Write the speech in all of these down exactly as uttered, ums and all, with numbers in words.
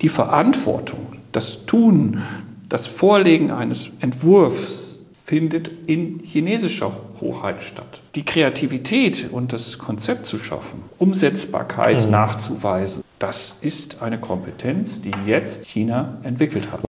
die Verantwortung, das Tun, das Vorlegen eines Entwurfs findet in chinesischer Hoheit statt. Die Kreativität und das Konzept zu schaffen, Umsetzbarkeit mhm. nachzuweisen, das ist eine Kompetenz, die jetzt China entwickelt hat.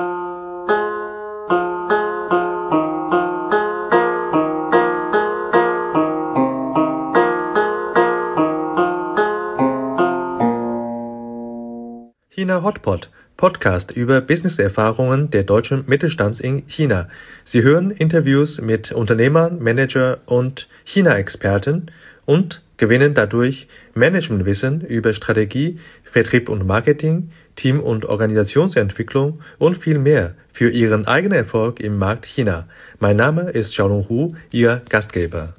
China Hotpot, Podcast über Business-Erfahrungen der deutschen Mittelstands in China. Sie hören Interviews mit Unternehmern, Manager und China-Experten und gewinnen dadurch Managementwissen über Strategie, Vertrieb und Marketing, Team- und Organisationsentwicklung und viel mehr für ihren eigenen Erfolg im Markt China. Mein Name ist Xiaolong Hu, Ihr Gastgeber.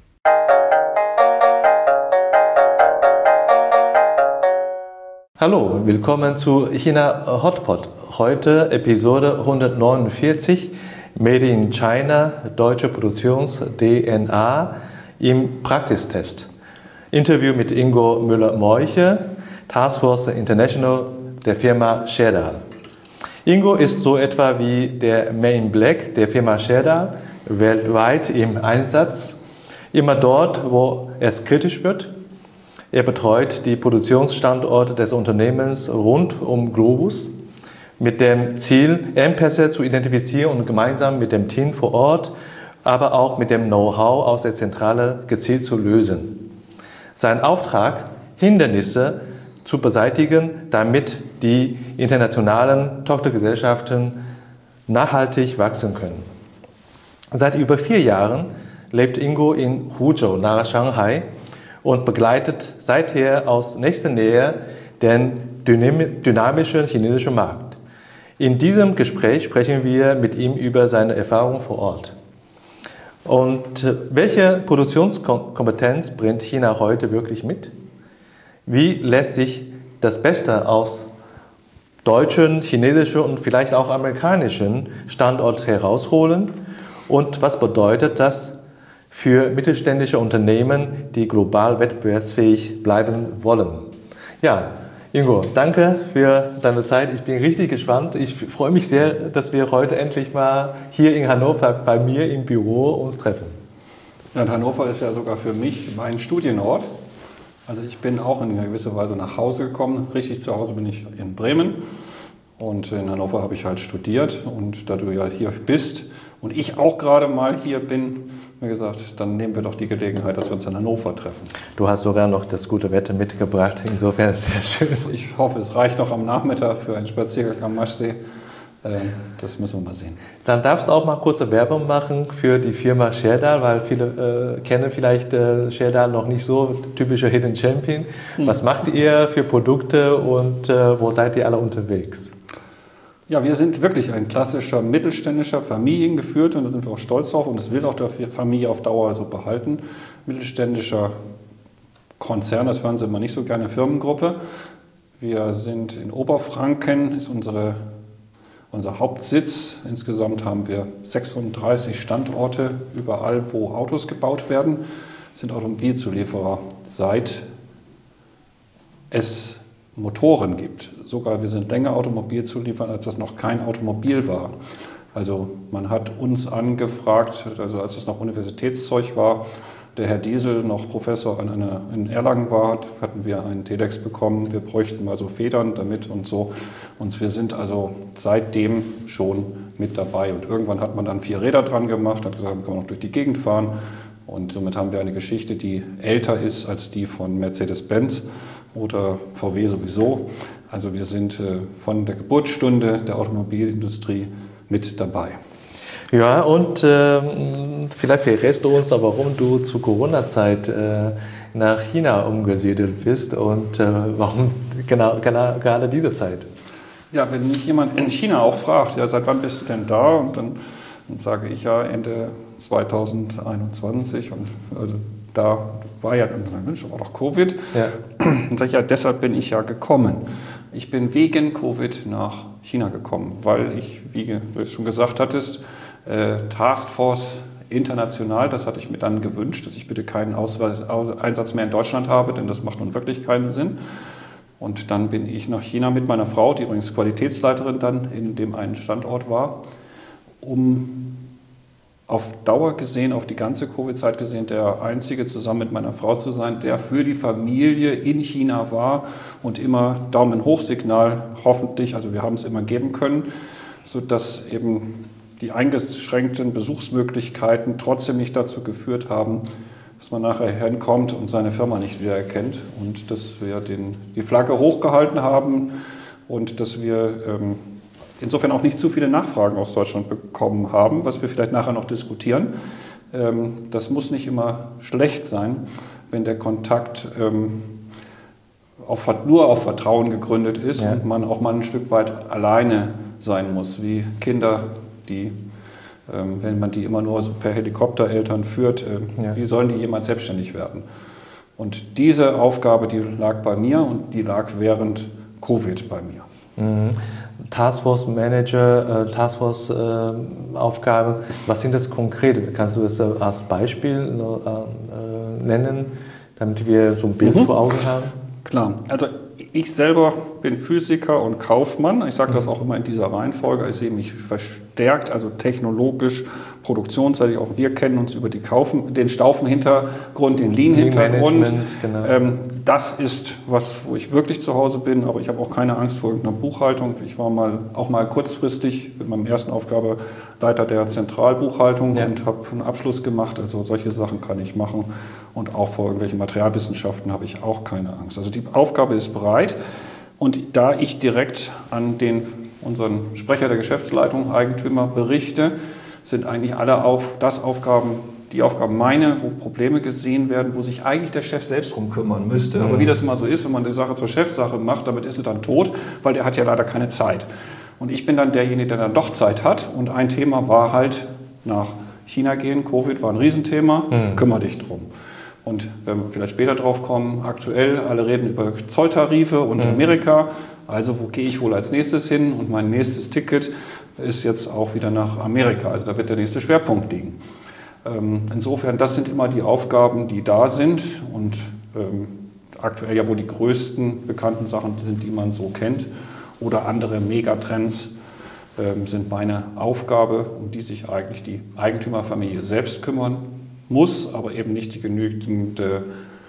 Hallo, willkommen zu China Hotpot. Heute Episode hundertneunundvierzig, Made in China, deutsche Produktions-D N A im Praxistest. Interview mit Ingo Müller-Morche, Taskforce International der Firma Scherdal. Ingo ist so etwa wie der Man in Black der Firma Scherdal, weltweit im Einsatz, immer dort, wo es kritisch wird. Er betreut die Produktionsstandorte des Unternehmens rund um Globus mit dem Ziel, Engpässe zu identifizieren und gemeinsam mit dem Team vor Ort, aber auch mit dem Know-how aus der Zentrale gezielt zu lösen. Sein Auftrag, Hindernisse zu beseitigen, damit die internationalen Tochtergesellschaften nachhaltig wachsen können. Seit über vier Jahren lebt Ingo in Huzhou nahe Shanghai und begleitet seither aus nächster Nähe den dynamischen chinesischen Markt. In diesem Gespräch sprechen wir mit ihm über seine Erfahrungen vor Ort. Und welche Produktionskompetenz bringt China heute wirklich mit? Wie lässt sich das Beste aus deutschen, chinesischen und vielleicht auch amerikanischen Standort herausholen? Und was bedeutet das für mittelständische Unternehmen, die global wettbewerbsfähig bleiben wollen? Ja, Ingo, danke für deine Zeit. Ich bin richtig gespannt. Ich freue mich sehr, dass wir heute endlich mal hier in Hannover bei mir im Büro uns treffen. Ja, Hannover ist ja sogar für mich mein Studienort. Also ich bin auch in gewisser Weise nach Hause gekommen. Richtig zu Hause bin ich in Bremen. Und in Hannover habe ich halt studiert. Und da du ja hier bist und ich auch gerade mal hier bin, mir gesagt, dann nehmen wir doch die Gelegenheit, dass wir uns in Hannover treffen. Du hast sogar noch das gute Wetter mitgebracht, insofern ist es sehr schön. Ich hoffe, es reicht noch am Nachmittag für einen Spaziergang am Maschsee. Das müssen wir mal sehen. Dann darfst du auch mal kurze Werbung machen für die Firma Scherdal, weil viele äh, kennen vielleicht äh, Scherdal noch nicht so, typischer Hidden Champion. Hm. Was macht ihr für Produkte und äh, wo seid ihr alle unterwegs? Ja, wir sind wirklich ein klassischer mittelständischer, familiengeführt und da sind wir auch stolz drauf und das will auch der Familie auf Dauer so behalten. Mittelständischer Konzern, das hören Sie immer nicht so gerne, Firmengruppe. Wir sind in Oberfranken, ist unsere, unser Hauptsitz. Insgesamt haben wir sechsunddreißig Standorte überall, wo Autos gebaut werden. Wir sind Automobilzulieferer, seit es Motoren gibt. Sogar wir sind länger Automobilzulieferer, als das noch kein Automobil war. Also man hat uns angefragt, also als es noch Universitätszeug war, der Herr Diesel noch Professor an einer, in Erlangen war, hatten wir einen Telex bekommen, wir bräuchten mal so Federn damit und so. Und wir sind also seitdem schon mit dabei. Und irgendwann hat man dann vier Räder dran gemacht, hat gesagt, man kann noch durch die Gegend fahren. Und somit haben wir eine Geschichte, die älter ist als die von Mercedes-Benz oder V W sowieso. Also wir sind von der Geburtsstunde der Automobilindustrie mit dabei. Ja, und äh, vielleicht verrätst du uns, warum du zur Corona-Zeit äh, nach China umgesiedelt bist und äh, warum genau, genau gerade diese Zeit? Ja, wenn mich jemand in China auch fragt, ja, seit wann bist du denn da? Und dann, dann sage ich ja Ende zweitausendeinundzwanzig und also da war ja, Mensch, war doch Covid. Ja. Dann sage ich ja, deshalb bin ich ja gekommen. Ich bin wegen Covid nach China gekommen, weil ich, wie du schon gesagt hattest, äh, Taskforce international, das hatte ich mir dann gewünscht, dass ich bitte keinen Ausweis, Einsatz mehr in Deutschland habe, denn das macht nun wirklich keinen Sinn. Und dann bin ich nach China mit meiner Frau, die übrigens Qualitätsleiterin dann in dem einen Standort war, um auf Dauer gesehen, auf die ganze Covid-Zeit gesehen, der Einzige zusammen mit meiner Frau zu sein, der für die Familie in China war und immer Daumen-Hoch-Signal, hoffentlich, also wir haben es immer geben können, sodass eben die eingeschränkten Besuchsmöglichkeiten trotzdem nicht dazu geführt haben, dass man nachher hinkommt und seine Firma nicht wiedererkennt und dass wir den, die Flagge hochgehalten haben und dass wir ähm, insofern auch nicht zu viele Nachfragen aus Deutschland bekommen haben, was wir vielleicht nachher noch diskutieren. Ähm, das muss nicht immer schlecht sein, wenn der Kontakt ähm, auf, nur auf Vertrauen gegründet ist, ja, und man auch mal ein Stück weit alleine sein muss, wie Kinder, die wenn man die immer nur so per Helikoptereltern führt, ja, wie sollen die jemals selbstständig werden? Und diese Aufgabe, die lag bei mir und die lag während Covid bei mir. Mhm. Taskforce Manager, äh, Taskforce äh, Aufgaben, was sind das konkret? Kannst du das äh, als Beispiel äh, nennen, damit wir so ein Bild mhm. vor Augen haben? Klar, also ich selber bin Physiker und Kaufmann. Ich sage das auch immer in dieser Reihenfolge. Ich sehe mich verstärkt, also technologisch, produktionsseitig. Auch wir kennen uns über die Kaufen, den Staufen-Hintergrund, den Lean-Hintergrund. Genau. Ähm, das ist was, wo ich wirklich zu Hause bin. Aber ich habe auch keine Angst vor irgendeiner Buchhaltung. Ich war mal auch mal kurzfristig mit meinem ersten Aufgabe Leiter der Zentralbuchhaltung, ja, und habe einen Abschluss gemacht. Also solche Sachen kann ich machen. Und auch vor irgendwelchen Materialwissenschaften habe ich auch keine Angst. Also die Aufgabe ist breit. Und da ich direkt an den, unseren Sprecher der Geschäftsleitung, Eigentümer, berichte, sind eigentlich alle auf, das Aufgaben, die Aufgaben meine, wo Probleme gesehen werden, wo sich eigentlich der Chef selbst drum kümmern müsste. Mhm. Aber wie das immer so ist, wenn man die Sache zur Chefsache macht, damit ist sie dann tot, weil der hat ja leider keine Zeit. Und ich bin dann derjenige, der dann doch Zeit hat. Und ein Thema war halt nach China gehen. Covid war ein Riesenthema, mhm. kümmere dich drum. Und wenn wir vielleicht später drauf kommen, aktuell, alle reden über Zolltarife und mhm. Amerika. Also wo gehe ich wohl als nächstes hin? Und mein nächstes Ticket ist jetzt auch wieder nach Amerika. Also da wird der nächste Schwerpunkt liegen. Ähm, insofern, das sind immer die Aufgaben, die da sind. Und ähm, aktuell ja wohl die größten bekannten Sachen sind, die man so kennt. Oder andere Megatrends ähm, sind meine Aufgabe, um die sich eigentlich die Eigentümerfamilie selbst kümmern muss, aber eben nicht die genügende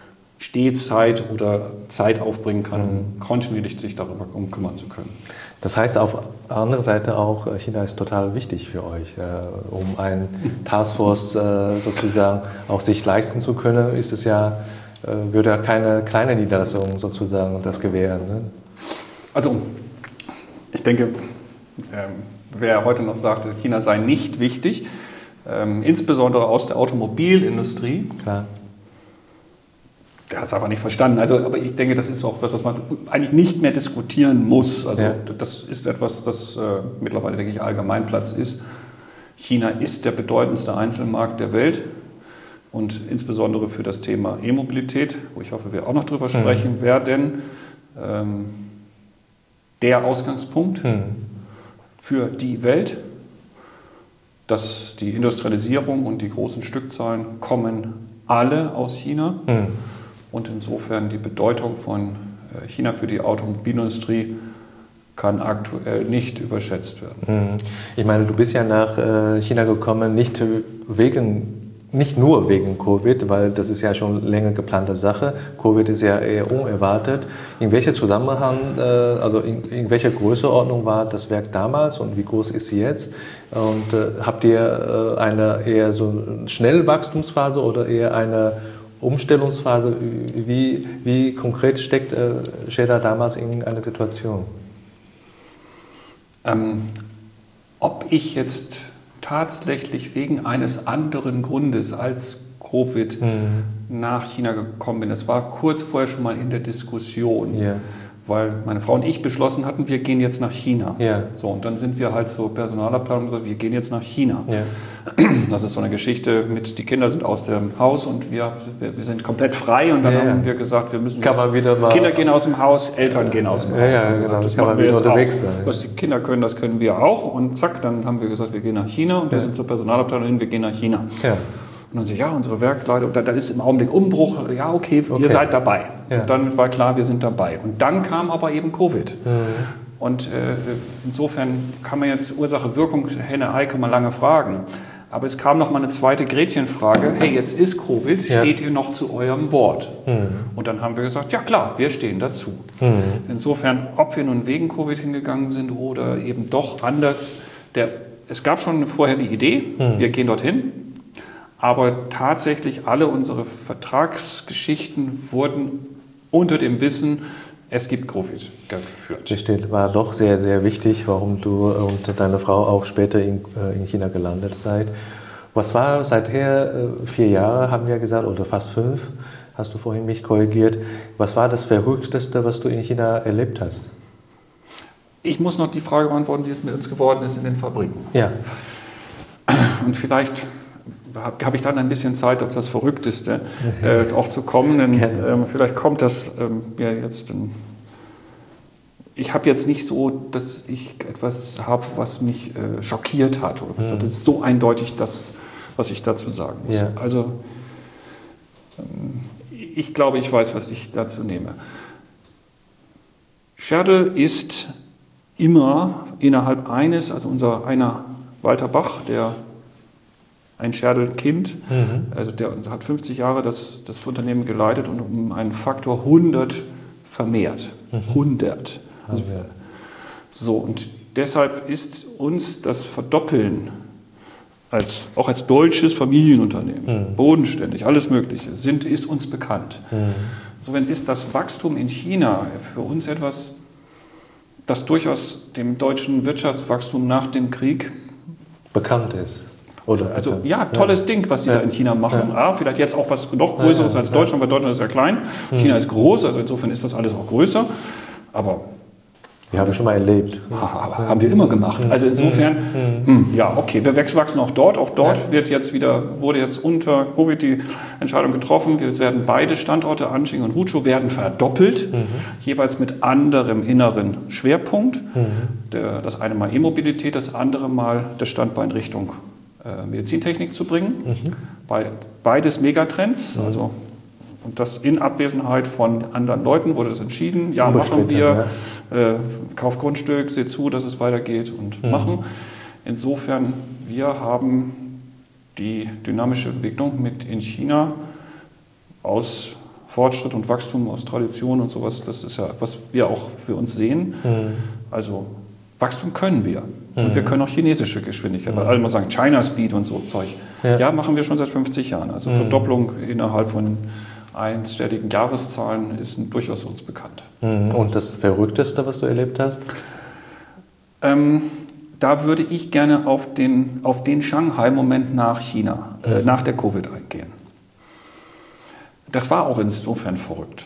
Stehzeit oder Zeit aufbringen kann, um kontinuierlich sich darüber kümmern zu können. Das heißt auf der anderen Seite auch, China ist total wichtig für euch. Um ein Taskforce sozusagen auch sich leisten zu können, ist es ja, würde ja keine kleine Niederlassung sozusagen das gewähren. Ne? Also ich denke, wer heute noch sagt, China sei nicht wichtig, Ähm, insbesondere aus der Automobilindustrie, klar, der hat es einfach nicht verstanden. Also, aber ich denke, das ist auch was, was man eigentlich nicht mehr diskutieren muss. Also ja, das ist etwas, das äh, mittlerweile, denke ich, Allgemeinplatz ist. China ist der bedeutendste Einzelmarkt der Welt und insbesondere für das Thema E-Mobilität, wo ich hoffe, wir auch noch drüber sprechen mhm. werden, ähm, der Ausgangspunkt mhm. für die Welt. Dass die Industrialisierung und die großen Stückzahlen kommen alle aus China. Mhm. Und insofern die Bedeutung von China für die Automobilindustrie kann aktuell nicht überschätzt werden. Mhm. Ich meine, du bist ja nach China gekommen, nicht wegen Nicht nur wegen Covid, weil das ist ja schon länger geplante Sache. Covid ist ja eher unerwartet. In welchem Zusammenhang, also in, in welcher Größenordnung war das Werk damals und wie groß ist sie jetzt? Und äh, habt ihr eine eher so eine Schnellwachstumsphase oder eher eine Umstellungsphase? Wie, wie konkret steckt äh, Scheda damals in einer Situation? Ähm, ob ich jetzt tatsächlich wegen eines anderen Grundes als Covid mhm. nach China gekommen bin. Das war kurz vorher schon mal in der Diskussion, yeah. weil meine Frau und ich beschlossen hatten, wir gehen jetzt nach China. Yeah. So, und dann sind wir halt zur Personalabteilung gesagt, wir gehen jetzt nach China. Yeah. Das ist so eine Geschichte mit, die Kinder sind aus dem Haus und wir, wir, wir sind komplett frei und dann yeah. haben wir gesagt, wir müssen kann man wieder mal Kinder gehen aus dem Haus, Eltern gehen aus dem Haus. Ja, ja, genau. Das machen wir jetzt auch. Was die Kinder können, das können wir auch. Und zack, dann haben wir gesagt, wir gehen nach China und ja. wir sind zur Personalabteilung, wir gehen nach China. Ja. Und dann so, ja, unsere Werkleiter, da, da ist im Augenblick Umbruch, ja, okay, okay. ihr seid dabei. Ja. Und dann war klar, wir sind dabei. Und dann kam aber eben Covid. Mhm. Und äh, insofern kann man jetzt Ursache, Wirkung, Henne, Ei, kann man lange fragen. Aber es kam noch mal eine zweite Gretchenfrage, hey, jetzt ist Covid, ja. steht ihr noch zu eurem Wort? Mhm. Und dann haben wir gesagt, ja klar, wir stehen dazu. Mhm. Insofern, ob wir nun wegen Covid hingegangen sind oder eben doch anders, der, es gab schon vorher die Idee, mhm. wir gehen dorthin, aber tatsächlich alle unsere Vertragsgeschichten wurden unter dem Wissen, es gibt Covid geführt. Das war doch sehr, sehr wichtig, warum du und deine Frau auch später in, in China gelandet seid. Was war seither, vier Jahre haben wir gesagt, oder fast fünf, hast du vorhin mich korrigiert. Was war das Verrückteste, was du in China erlebt hast? Ich muss noch die Frage beantworten, wie es mit uns geworden ist in den Fabriken. Ja. Und vielleicht habe ich dann ein bisschen Zeit, auf das Verrückteste äh, auch zu kommen. Denn ähm, vielleicht kommt das ähm, ja jetzt. Ähm, ich habe jetzt nicht so, dass ich etwas habe, was mich äh, schockiert hat. Oder was, mhm. Das ist so eindeutig das, was ich dazu sagen muss. Ja. Also ähm, ich glaube, ich weiß, was ich dazu nehme. Scherdel ist immer innerhalb eines, also unser einer Walter Bach, der ein Scherdel-Kind, mhm. also der hat fünfzig Jahre das, das Unternehmen geleitet und um einen Faktor hundert vermehrt. Mhm. hundert. Also, ja. So, und deshalb ist uns das Verdoppeln, als, auch als deutsches Familienunternehmen, mhm. bodenständig, alles Mögliche, sind, ist uns bekannt. Mhm. Insofern ist das Wachstum in China für uns etwas, das durchaus dem deutschen Wirtschaftswachstum nach dem Krieg bekannt ist. Oder also ja, tolles ja. Ding, was die ja. da in China machen. Ja. Ah, vielleicht jetzt auch was noch Größeres ja, ja, als Deutschland, weil Deutschland ist ja klein. Mhm. China ist groß, also insofern ist das alles auch größer. Aber wir haben wir schon mal erlebt. Aber haben wir immer gemacht. Also insofern, mhm. hm, ja, okay, wir wachsen auch dort. Auch dort ja. wird jetzt wieder, wurde jetzt unter Covid die Entscheidung getroffen. Wir werden beide Standorte, Anqing und Huzhou, werden verdoppelt, mhm. jeweils mit anderem inneren Schwerpunkt. Mhm. Der, das eine mal E-Mobilität, das andere mal das Standbein Richtung äh, Medizintechnik zu bringen. Mhm. Bei, beides Megatrends, mhm. also und das in Abwesenheit von anderen Leuten wurde das entschieden. Ja, machen wir. Ja. Äh, kauf Grundstück, seht zu, dass es weitergeht und mhm. machen. Insofern, wir haben die dynamische Entwicklung mit in China aus Fortschritt und Wachstum, aus Tradition und sowas. Das ist ja, was wir auch für uns sehen. Mhm. Also Wachstum können wir. Mhm. Und wir können auch chinesische Geschwindigkeit, mhm. weil alle mal sagen, China Speed und so Zeug. Ja. ja, machen wir schon seit fünfzig Jahren. Also mhm. Verdopplung innerhalb von einstelligen Jahreszahlen ist durchaus uns bekannt. Und das Verrückteste, was du erlebt hast? Ähm, da würde ich gerne auf den, auf den Shanghai-Moment nach China, mhm. äh, nach der Covid eingehen. Das war auch insofern verrückt.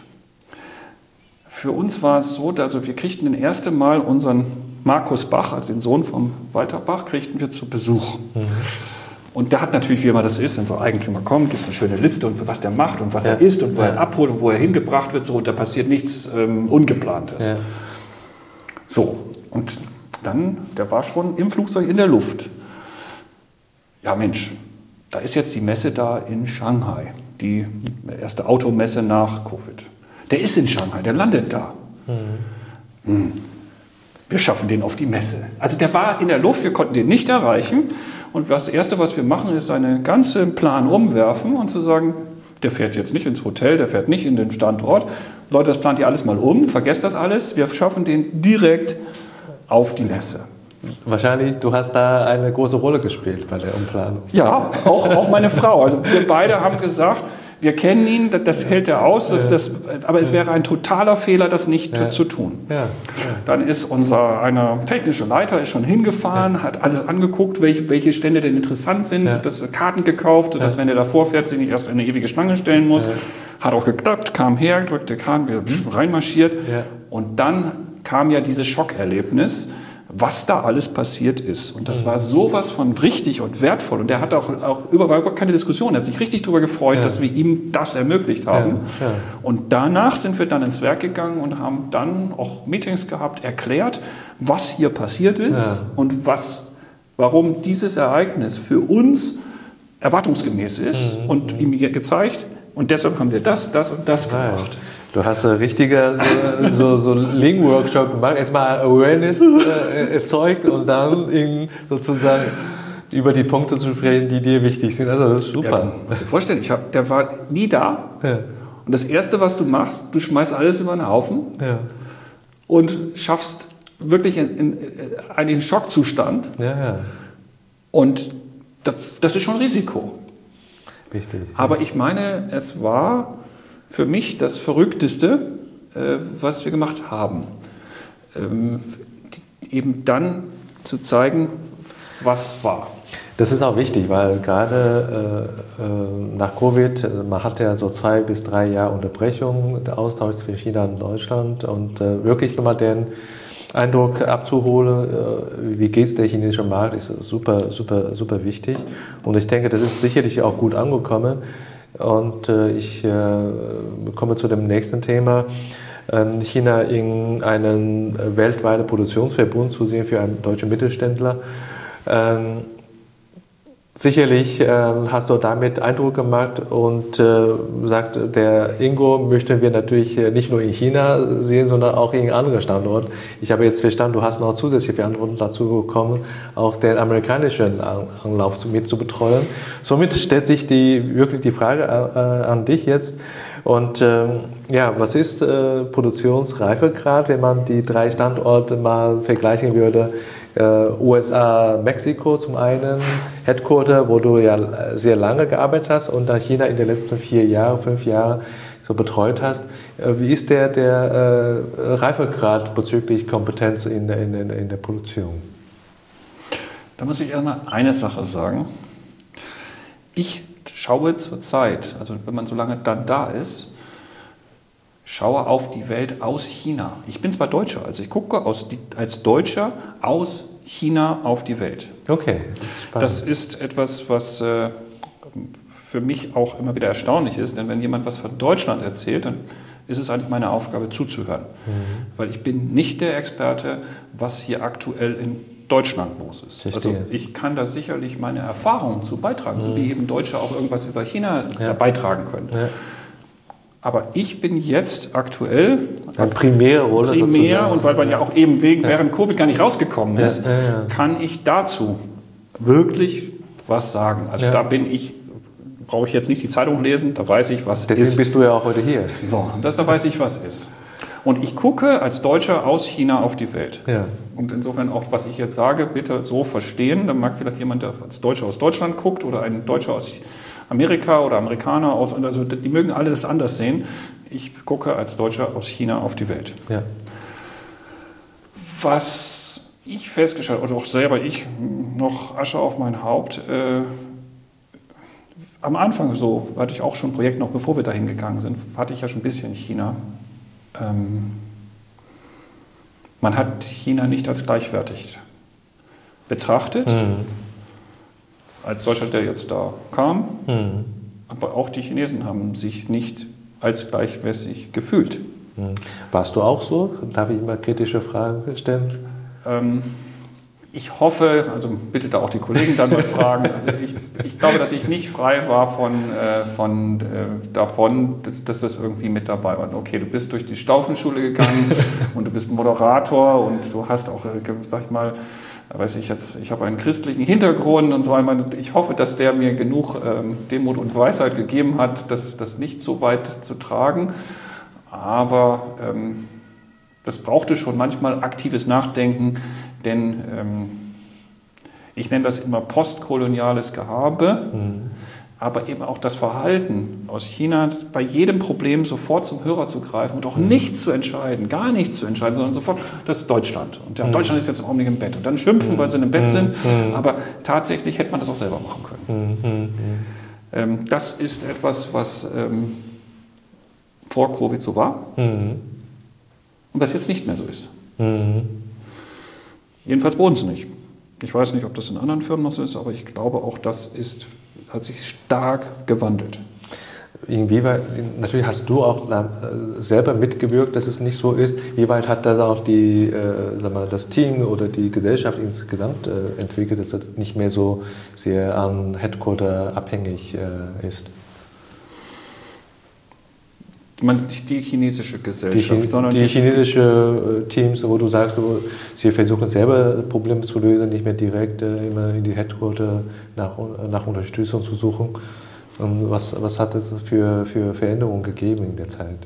Für uns war es so, also wir kriegten das erste Mal unseren Markus Bach, also den Sohn von Walter Bach, kriegten wir zu Besuch. Mhm. Und der hat natürlich, wie immer das ist, wenn so ein Eigentümer kommt, gibt es eine schöne Liste, und was der macht und was ja. er isst und wo ja. er abholt und wo er hingebracht wird. So, und da passiert nichts ähm, Ungeplantes. Ja. So, und dann, der war schon im Flugzeug in der Luft. Ja Mensch, da ist jetzt die Messe da in Shanghai, die erste Automesse nach Covid. Der ist in Shanghai, der landet da. Mhm. Hm. Wir schaffen den auf die Messe. Also der war in der Luft, wir konnten den nicht erreichen. Und das Erste, was wir machen, ist einen ganzen Plan umwerfen und zu sagen, der fährt jetzt nicht ins Hotel, der fährt nicht in den Standort. Leute, das plant ihr alles mal um, vergesst das alles. Wir schaffen den direkt auf die Messe. Wahrscheinlich, du hast da eine große Rolle gespielt bei der Umplanung. Ja, auch, auch meine Frau. Also wir beide haben gesagt, wir kennen ihn, das, das hält er aus, das, das, aber es wäre ein totaler Fehler, das nicht ja. zu, zu tun. Ja. Ja. Dann ist unser einer technische Leiter ist schon hingefahren, ja. hat alles angeguckt, welche, welche Stände denn interessant sind, ja. dass wir Karten gekauft, ja. dass wenn er davor fährt, sich nicht erst eine ewige Schlange stellen muss. Ja. Hat auch geklappt, kam her, drückte Karten, wir mhm. reinmarschiert. Ja. Und dann kam ja dieses Schockerlebnis, was da alles passiert ist. Und das war sowas von richtig und wertvoll. Und er hat auch, auch überhaupt keine Diskussion. Er hat sich richtig darüber gefreut, ja. dass wir ihm das ermöglicht haben. Ja. Ja. Und danach sind wir dann ins Werk gegangen und haben dann auch Meetings gehabt, erklärt, was hier passiert ist ja. und was, warum dieses Ereignis für uns erwartungsgemäß ist mhm. und ihm gezeigt, und deshalb haben wir das, das und das gemacht. Du hast ein richtiger so, so, so Lean-Workshop gemacht, erstmal Awareness äh, erzeugt und dann ihn sozusagen über die Punkte zu sprechen, die dir wichtig sind. Also das ist super. Ja, du musst dir vorstellen, ich hab, der war nie da. Ja. Und das Erste, was du machst, du schmeißt alles über einen Haufen ja. und schaffst wirklich in, in, in einen Schockzustand. Ja, ja. Und das, das ist schon ein Risiko. Richtig. Aber ich meine, es war für mich das Verrückteste, äh, was wir gemacht haben. Ähm, die, eben dann zu zeigen, was war. Das ist auch wichtig, weil gerade äh, äh, nach Covid, man hat ja so zwei bis drei Jahre Unterbrechung, der Austausch zwischen China und Deutschland und äh, wirklich nochmal den Eindruck abzuholen, äh, wie geht es der chinesische Markt, ist super, super, super wichtig. Und ich denke, das ist sicherlich auch gut angekommen. Und äh, ich äh, komme zu dem nächsten Thema. Ähm, China in einen weltweiten Produktionsverbund zu sehen für einen deutschen Mittelständler. Ähm, sicherlich äh, hast du damit Eindruck gemacht und äh, sagt, der Ingo möchten wir natürlich nicht nur in China sehen, sondern auch in anderen Standorten. Ich habe jetzt verstanden, du hast noch zusätzliche Verantwortung dazu bekommen, auch den amerikanischen Anlauf mit zu betreuen. Somit stellt sich die, wirklich die Frage äh, an dich jetzt. Und ähm, ja, was ist äh, Produktionsreifegrad, wenn man die drei Standorte mal vergleichen würde? U S A, Mexiko zum einen, Headquarter, wo du ja sehr lange gearbeitet hast und dann China in den letzten vier Jahren, fünf Jahren so betreut hast. Wie ist der, der äh, Reifegrad bezüglich Kompetenz in, in, in der Produktion? Da muss ich erstmal eine Sache sagen. Ich schaue zur Zeit, also wenn man so lange dann da ist, schaue auf die Welt aus China. Ich bin zwar Deutscher, also ich gucke aus, als Deutscher aus China auf die Welt. Okay, das ist spannend. Das ist etwas, was äh, für mich auch immer wieder erstaunlich ist, denn wenn jemand was von Deutschland erzählt, dann ist es eigentlich meine Aufgabe zuzuhören. Mhm. Weil ich bin nicht der Experte, was hier aktuell in Deutschland los ist. Verstehe. Also ich kann da sicherlich meine Erfahrungen zu beitragen, mhm. so wie eben Deutsche auch irgendwas über China ja. beitragen können. Ja. Aber ich bin jetzt aktuell eine primäre Rolle primär sozusagen. Und weil man ja auch eben wegen, ja. während Covid gar nicht rausgekommen ist, ja, ja, ja. kann ich dazu wirklich was sagen. Also ja. da bin ich, brauche ich jetzt nicht die Zeitung lesen, da weiß ich, was Deswegen ist. Deswegen bist du ja auch heute hier. So, das, da weiß ich, was ist. Und ich gucke als Deutscher aus China auf die Welt. Ja. Und insofern auch, was ich jetzt sage, bitte so verstehen. Dann mag vielleicht jemand, der als Deutscher aus Deutschland guckt oder ein Deutscher aus Amerika oder Amerikaner aus, also die mögen alle das anders sehen. Ich gucke als Deutscher aus China auf die Welt. Ja. Was ich festgestellt habe, oder auch selber ich, noch Asche auf mein Haupt, äh, am Anfang so, hatte ich auch schon ein Projekt, noch bevor wir dahin gegangen sind, hatte ich ja schon ein bisschen China. Ähm, man hat China nicht als gleichwertig betrachtet. Mhm. Als Deutscher, der jetzt da kam, mhm. aber auch die Chinesen haben sich nicht als gleichwertig gefühlt. Mhm. Warst du auch so? Darf ich mal kritische Fragen stellen? Ähm, ich hoffe, also bitte da auch die Kollegen dann mal fragen, also ich, ich glaube, dass ich nicht frei war von, äh, von, äh, davon, dass, dass das irgendwie mit dabei war. Okay, du bist durch die Staufenschule gegangen und du bist Moderator und du hast auch, äh, sag ich mal, weiß ich jetzt, ich habe einen christlichen Hintergrund und so. Ich hoffe, dass der mir genug ähm, Demut und Weisheit gegeben hat, das, das nicht so weit zu tragen. Aber ähm, das brauchte schon manchmal aktives Nachdenken, denn ähm, ich nenne das immer postkoloniales Gehabe. Mhm. Aber eben auch das Verhalten aus China, bei jedem Problem sofort zum Hörer zu greifen und auch mhm. nichts zu entscheiden, gar nichts zu entscheiden, sondern sofort, das ist Deutschland. Und ja, mhm. Deutschland ist jetzt im Augenblick im Bett. Und dann schimpfen, mhm. weil sie im Bett mhm. sind. Mhm. Aber tatsächlich hätte man das auch selber machen können. Mhm. Ähm, das ist etwas, was ähm, vor Covid so war mhm. und was jetzt nicht mehr so ist. Mhm. Jedenfalls bei uns nicht. Ich weiß nicht, ob das in anderen Firmen noch so ist, aber ich glaube, auch das ist, hat sich stark gewandelt. inwieweit, natürlich hast du auch selber mitgewirkt, dass es nicht so ist. Wie weit hat das auch die, äh, sag mal, das Team oder die Gesellschaft insgesamt äh, entwickelt, dass es nicht mehr so sehr an Headquarter abhängig äh, ist? Du meinst nicht die chinesische Gesellschaft, die, Chine sondern die, die chinesische Teams, wo du sagst, wo sie versuchen selber Probleme zu lösen, nicht mehr direkt äh, immer in die Headquarter nach, nach Unterstützung zu suchen. Und was, was hat es für, für Veränderungen gegeben in der Zeit?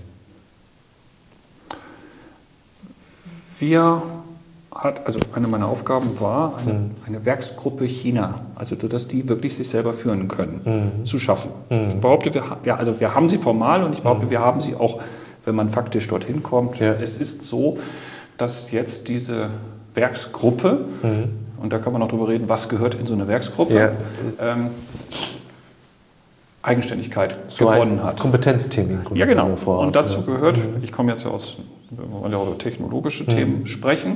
Wir hat, also eine meiner Aufgaben war, eine, mhm. eine Werksgruppe China, also dass die wirklich sich selber führen können, mhm. zu schaffen. Mhm. Ich behaupte, wir, ja, also wir haben sie formal und ich behaupte, mhm. wir haben sie auch, wenn man faktisch dorthin kommt. Ja. Es ist so, dass jetzt diese Werksgruppe, mhm. und da kann man auch drüber reden, was gehört in so eine Werksgruppe, ja. ähm, Eigenständigkeit so gewonnen hat. Kompetenzthemen. Ja, genau. Und dazu gehört, ich komme jetzt ja aus, wir wollen ja über technologische mhm. Themen sprechen.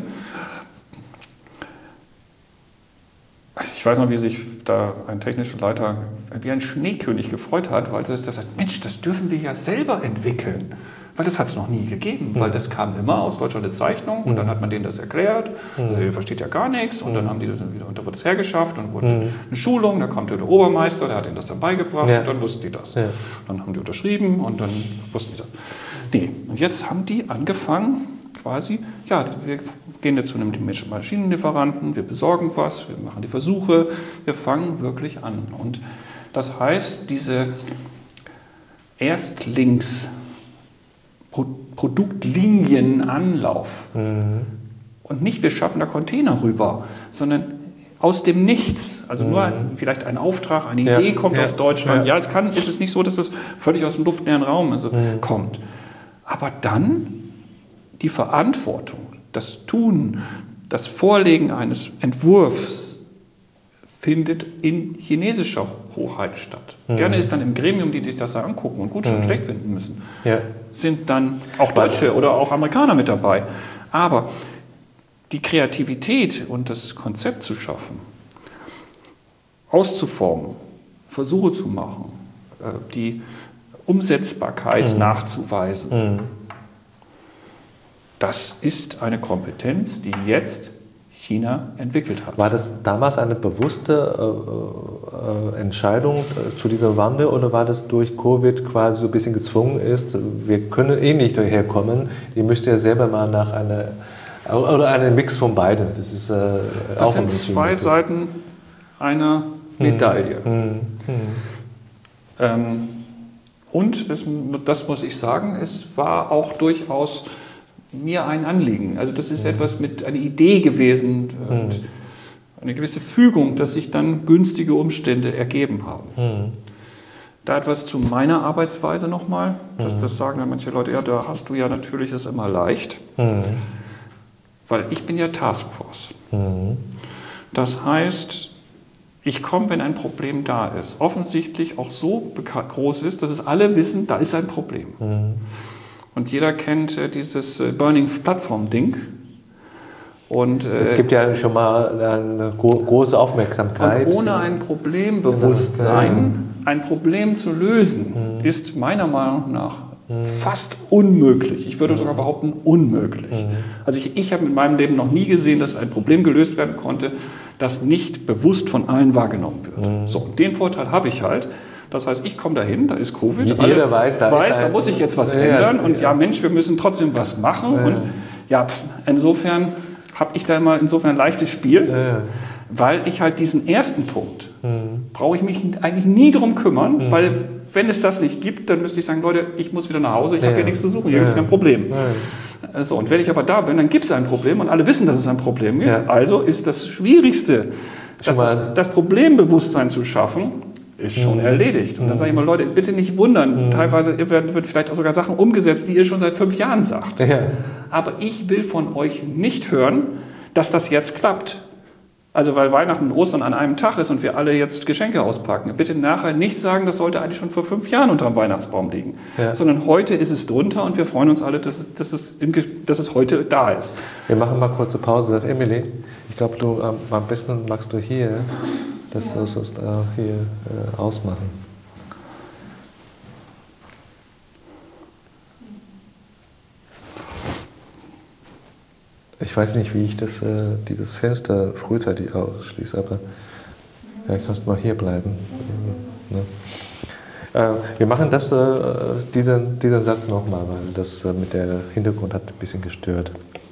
Ich weiß noch, wie sich da ein technischer Leiter wie ein Schneekönig gefreut hat, weil er sagt, Mensch, das dürfen wir ja selber entwickeln. Weil das hat es noch nie gegeben, mhm. weil das kam immer aus Deutschland eine Zeichnung und mhm. dann hat man denen das erklärt, mhm. also ihr versteht ja gar nichts und mhm. dann haben die das wieder, und da wurde es hergeschafft und wurde mhm. eine Schulung, da kommt der Obermeister, der hat ihnen das dann beigebracht ja. und dann wussten die das. Ja. Dann haben die unterschrieben und dann wussten die das. Nee. Und jetzt haben die angefangen, quasi, ja, wir gehen jetzt zu einem Maschinenlieferanten, wir besorgen was, wir machen die Versuche, wir fangen wirklich an. Und das heißt, diese Erstlings- Produktlinienanlauf. Mhm. Und nicht, wir schaffen da Container rüber, sondern aus dem Nichts. Also mhm. nur ein, vielleicht ein Auftrag, eine ja. Idee kommt ja. aus Deutschland. Ja, ja es kann, ist es nicht so, dass es völlig aus dem luftleeren Raum also, mhm. kommt. Aber dann die Verantwortung, das Tun, das Vorlegen eines Entwurfs findet in chinesischer Hoheit statt. Mhm. Gerne ist dann im Gremium, die sich das da angucken und gut und mhm. schlecht finden müssen, ja. sind dann auch Deutsche oder auch Amerikaner mit dabei. Aber die Kreativität und das Konzept zu schaffen, auszuformen, Versuche zu machen, die Umsetzbarkeit mhm. nachzuweisen, mhm. das ist eine Kompetenz, die jetzt China entwickelt hat. War das damals eine bewusste äh, äh, Entscheidung äh, zu diesem Wandel oder war das durch Covid quasi so ein bisschen gezwungen ist, wir können eh nicht daherkommen, ihr müsst ja selber mal nach einer, oder einen Mix von beiden. Das ist äh, das auch sind zwei Seiten einer Medaille. Hm. Hm. Hm. Ähm, und es, das muss ich sagen, es war auch durchaus mir ein Anliegen. Also das ist mhm. etwas mit einer Idee gewesen, mhm. eine gewisse Fügung, dass sich dann günstige Umstände ergeben haben. Mhm. Da etwas zu meiner Arbeitsweise nochmal, das, das sagen dann manche Leute, ja, da hast du ja natürlich es immer leicht, mhm. weil ich bin ja Taskforce. Mhm. Das heißt, ich komme, wenn ein Problem da ist, offensichtlich auch so groß ist, dass es alle wissen, da ist ein Problem. Mhm. Und jeder kennt äh, dieses äh, Burning Plattform-Ding. Und, äh, es gibt ja schon mal eine gro große Aufmerksamkeit. Und ohne ein Problembewusstsein, ein Problem zu lösen, mhm. ist meiner Meinung nach mhm. fast unmöglich. Ich würde mhm. sogar behaupten, unmöglich. Mhm. Also ich, ich habe in meinem Leben noch nie gesehen, dass ein Problem gelöst werden konnte, das nicht bewusst von allen wahrgenommen wird. Mhm. So, und den Vorteil habe ich halt. Das heißt, ich komme dahin, da ist Covid, jeder alle weiß, da, weiß, ist da muss ich jetzt was ja, ändern und ja. ja, Mensch, wir müssen trotzdem was machen ja. und ja, insofern habe ich da mal insofern ein leichtes Spiel, ja. weil ich halt diesen ersten Punkt, mhm. brauche ich mich eigentlich nie drum kümmern, mhm. weil wenn es das nicht gibt, dann müsste ich sagen, Leute, ich muss wieder nach Hause, ich ja. habe hier nichts zu suchen, hier ja. gibt es kein Problem. Ja. So, und wenn ich aber da bin, dann gibt es ein Problem und alle wissen, dass es ein Problem gibt, ja. also ist das Schwierigste, das, das Problembewusstsein zu schaffen, ist schon mhm. erledigt. Und dann sage ich mal, Leute, bitte nicht wundern. Mhm. Teilweise werden vielleicht auch sogar Sachen umgesetzt, die ihr schon seit fünf Jahren sagt. Ja. Aber ich will von euch nicht hören, dass das jetzt klappt. Also weil Weihnachten und Ostern an einem Tag ist und wir alle jetzt Geschenke auspacken. Bitte nachher nicht sagen, das sollte eigentlich schon vor fünf Jahren unter dem Weihnachtsbaum liegen. Ja. Sondern heute ist es drunter und wir freuen uns alle, dass, dass, es, dass es heute da ist. Wir machen mal kurze Pause. Emily, ich glaube, du am besten magst du hier das ja. hier äh, ausmachen. Ich weiß nicht, wie ich das, äh, dieses Fenster frühzeitig ausschließe, aber ja, kannst mal hier bleiben. Ne? Äh, wir machen das, äh, diesen, diesen Satz nochmal, weil das äh, mit der Hintergrund hat ein bisschen gestört.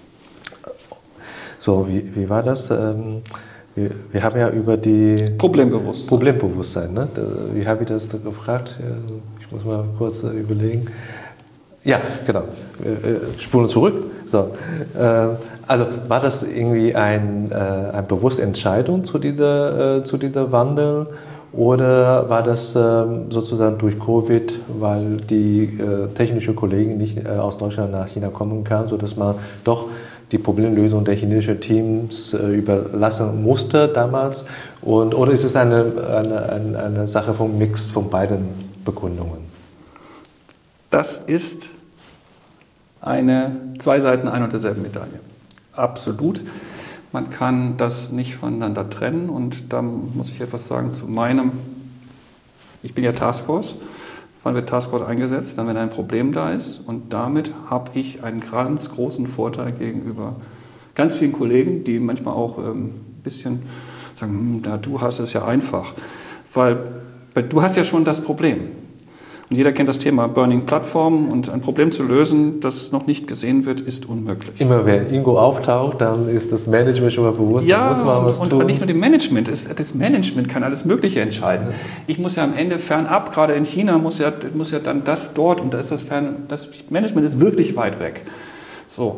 So, wie, wie war das? Ähm, wir, wir haben ja über die Problembewusstsein. Problembewusstsein, ne? Wie habe ich das da gefragt? Ich muss mal kurz äh, überlegen. Ja, genau. Äh, Spulen zurück. So. Äh, also war das irgendwie ein, äh, eine bewusste Entscheidung zu dieser, äh, zu dieser Wandel? Oder war das ähm, sozusagen durch Covid, weil die äh, technische Kollegen nicht äh, aus Deutschland nach China kommen kann, sodass man doch die Problemlösung der chinesischen Teams äh, überlassen musste damals? Und, oder ist es eine, eine, eine, eine Sache vom Mix von beiden Begründungen? Das ist eine zwei Seiten ein und derselben Medaille. Absolut. Man kann das nicht voneinander trennen und da muss ich etwas sagen zu meinem, ich bin ja Taskforce, wann wird Taskforce eingesetzt? Dann, wenn ein Problem da ist und damit habe ich einen ganz großen Vorteil gegenüber ganz vielen Kollegen, die manchmal auch ein ähm, bisschen sagen, hm, da, du hast es ja einfach, weil, weil du hast ja schon das Problem. Und jeder kennt das Thema Burning Plattformen und ein Problem zu lösen, das noch nicht gesehen wird, ist unmöglich. Immer wenn irgendwo auftaucht, dann ist das Management schon mal bewusst, ja, dann muss man was und, tun. Und nicht nur dem Management, das Management kann alles Mögliche entscheiden. Ich muss ja am Ende fernab, gerade in China, muss ja, muss ja dann das dort und da ist das fern, das Management ist wirklich weit weg. So.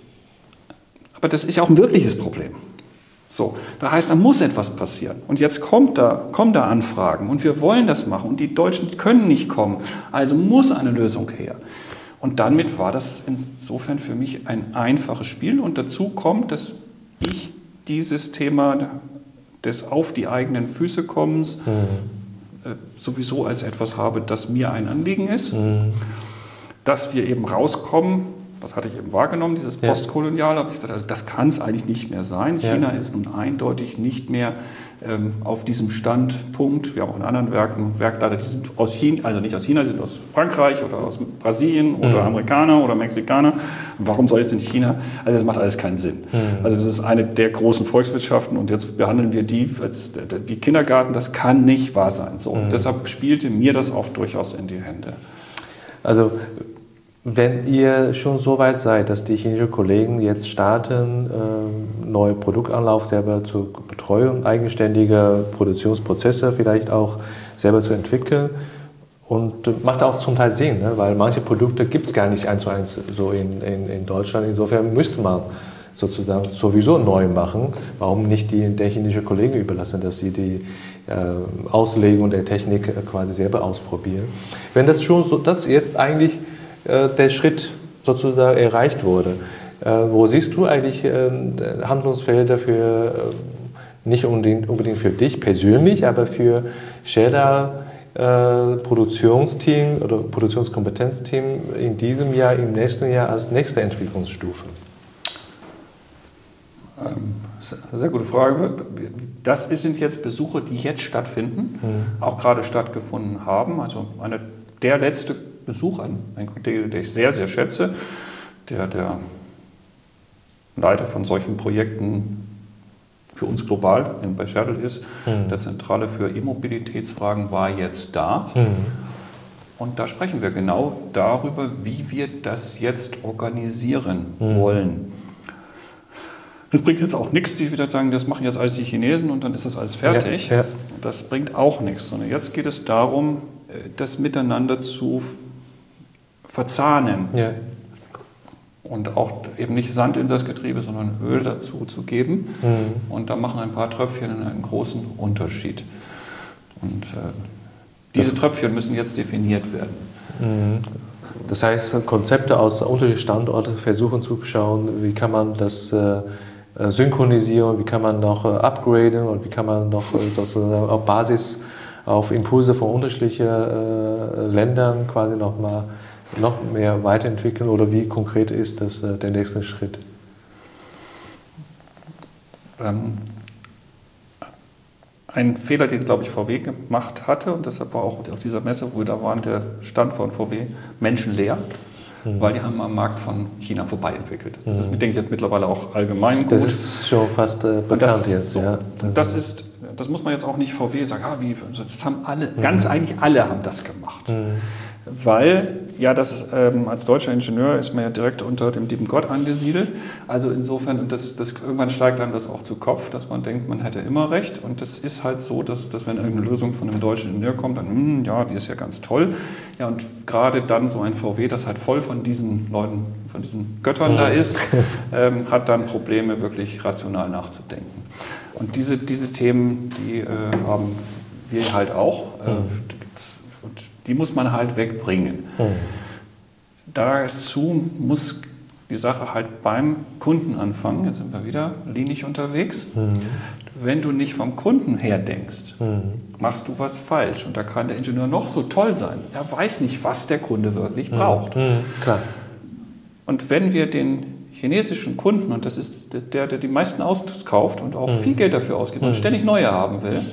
Aber das ist ja auch ein wirkliches Problem. So, da heißt, da muss etwas passieren. Und jetzt kommt da, kommen da Anfragen und wir wollen das machen und die Deutschen können nicht kommen. Also muss eine Lösung her. Und damit war das insofern für mich ein einfaches Spiel. Und dazu kommt, dass ich dieses Thema des auf die eigenen Füße kommens mhm. äh, sowieso als etwas habe, das mir ein Anliegen ist. Mhm. Dass wir eben rauskommen. Das hatte ich eben wahrgenommen, dieses Postkoloniale, habe ich gesagt, also das kann es eigentlich nicht mehr sein. China ja. ist nun eindeutig nicht mehr ähm, auf diesem Standpunkt. Wir haben auch in anderen Werken Werkleiter, die sind aus China, also nicht aus China, die sind aus Frankreich oder aus Brasilien oder mhm. Amerikaner oder Mexikaner. Warum soll jetzt in China? Also das macht alles keinen Sinn. Mhm. Also das ist eine der großen Volkswirtschaften und jetzt behandeln wir die als, wie Kindergarten. Das kann nicht wahr sein. So, mhm. deshalb spielte mir das auch durchaus in die Hände. Also wenn ihr schon so weit seid, dass die chinesischen Kollegen jetzt starten, äh, neue Produktanlauf selber zur Betreuung, eigenständige Produktionsprozesse vielleicht auch selber zu entwickeln und äh, macht auch zum Teil Sinn, ne? Weil manche Produkte gibt es gar nicht eins zu eins so in, in, in Deutschland. Insofern müsste man sozusagen sowieso neu machen. Warum nicht die der chinesischen Kollegen überlassen, dass sie die äh, Auslegung der Technik äh, quasi selber ausprobieren? Wenn das schon so, das jetzt eigentlich der Schritt sozusagen erreicht wurde. Wo siehst du eigentlich Handlungsfelder für, nicht unbedingt, unbedingt für dich persönlich, aber für Scheda Produktionsteam oder Produktionskompetenzteam in diesem Jahr, im nächsten Jahr als nächste Entwicklungsstufe? Ähm, sehr gute Frage. Das sind jetzt Besuche, die jetzt stattfinden, mhm. auch gerade stattgefunden haben. Also eine, der letzte Besuch an einen Kollegen, den ich sehr, sehr schätze, der der Leiter von solchen Projekten für uns global bei Shuttle ist, mhm. der Zentrale für E-Mobilitätsfragen, war jetzt da. Mhm. Und da sprechen wir genau darüber, wie wir das jetzt organisieren mhm. wollen. Es bringt jetzt auch nichts, die wieder sagen, das machen jetzt alles die Chinesen und dann ist das alles fertig. Ja, ja. Das bringt auch nichts, sondern jetzt geht es darum, das miteinander zu verzahnen ja. und auch eben nicht Sand in das Getriebe, sondern Öl dazu zu geben. Mhm. Und da machen ein paar Tröpfchen einen großen Unterschied. Und äh, diese das Tröpfchen müssen jetzt definiert werden. Mhm. Das heißt, Konzepte aus unterschiedlichen Standorten versuchen zu schauen, wie kann man das äh, synchronisieren, wie kann man noch äh, upgraden und wie kann man noch äh, sozusagen auf Basis, auf Impulse von unterschiedlichen äh, Ländern quasi noch mal noch mehr weiterentwickeln, oder wie konkret ist das äh, der nächste Schritt? Ähm, ein Fehler, den, glaube ich, V W gemacht hatte, und deshalb war auch auf dieser Messe, wo wir da waren, der Stand von V W menschenleer. mhm. weil die haben am Markt von China vorbei entwickelt. Das ist, mhm. denke ich, jetzt mittlerweile auch allgemein gut. Das ist schon fast äh, bekannt das, jetzt. So. Ja. Und das ist, das muss man jetzt auch nicht V W sagen, ah, wie, das haben alle, mhm. ganz eigentlich alle haben das gemacht. Mhm. Weil, ja, das ist, ähm, als deutscher Ingenieur ist man ja direkt unter dem lieben Gott angesiedelt. Also insofern, und das, das, irgendwann steigt einem das auch zu Kopf, dass man denkt, man hätte immer recht. Und das ist halt so, dass, dass wenn irgendeine Lösung von einem deutschen Ingenieur kommt, dann, hm, ja, die ist ja ganz toll. Ja, und gerade dann so ein V W, das halt voll von diesen Leuten, von diesen Göttern da ist, ähm, hat dann Probleme, wirklich rational nachzudenken. Und diese, diese Themen, die äh, haben wir halt auch. Äh, und die muss man halt wegbringen. Mhm. Dazu muss die Sache halt beim Kunden anfangen. Jetzt sind wir wieder linig unterwegs. Mhm. Wenn du nicht vom Kunden her denkst, mhm. machst du was falsch. Und da kann der Ingenieur noch so toll sein. Er weiß nicht, was der Kunde wirklich mhm. braucht. Mhm. Klar. Und wenn wir den chinesischen Kunden, und das ist der, der die meisten auskauft und auch mhm. viel Geld dafür ausgibt mhm. und ständig neue haben will,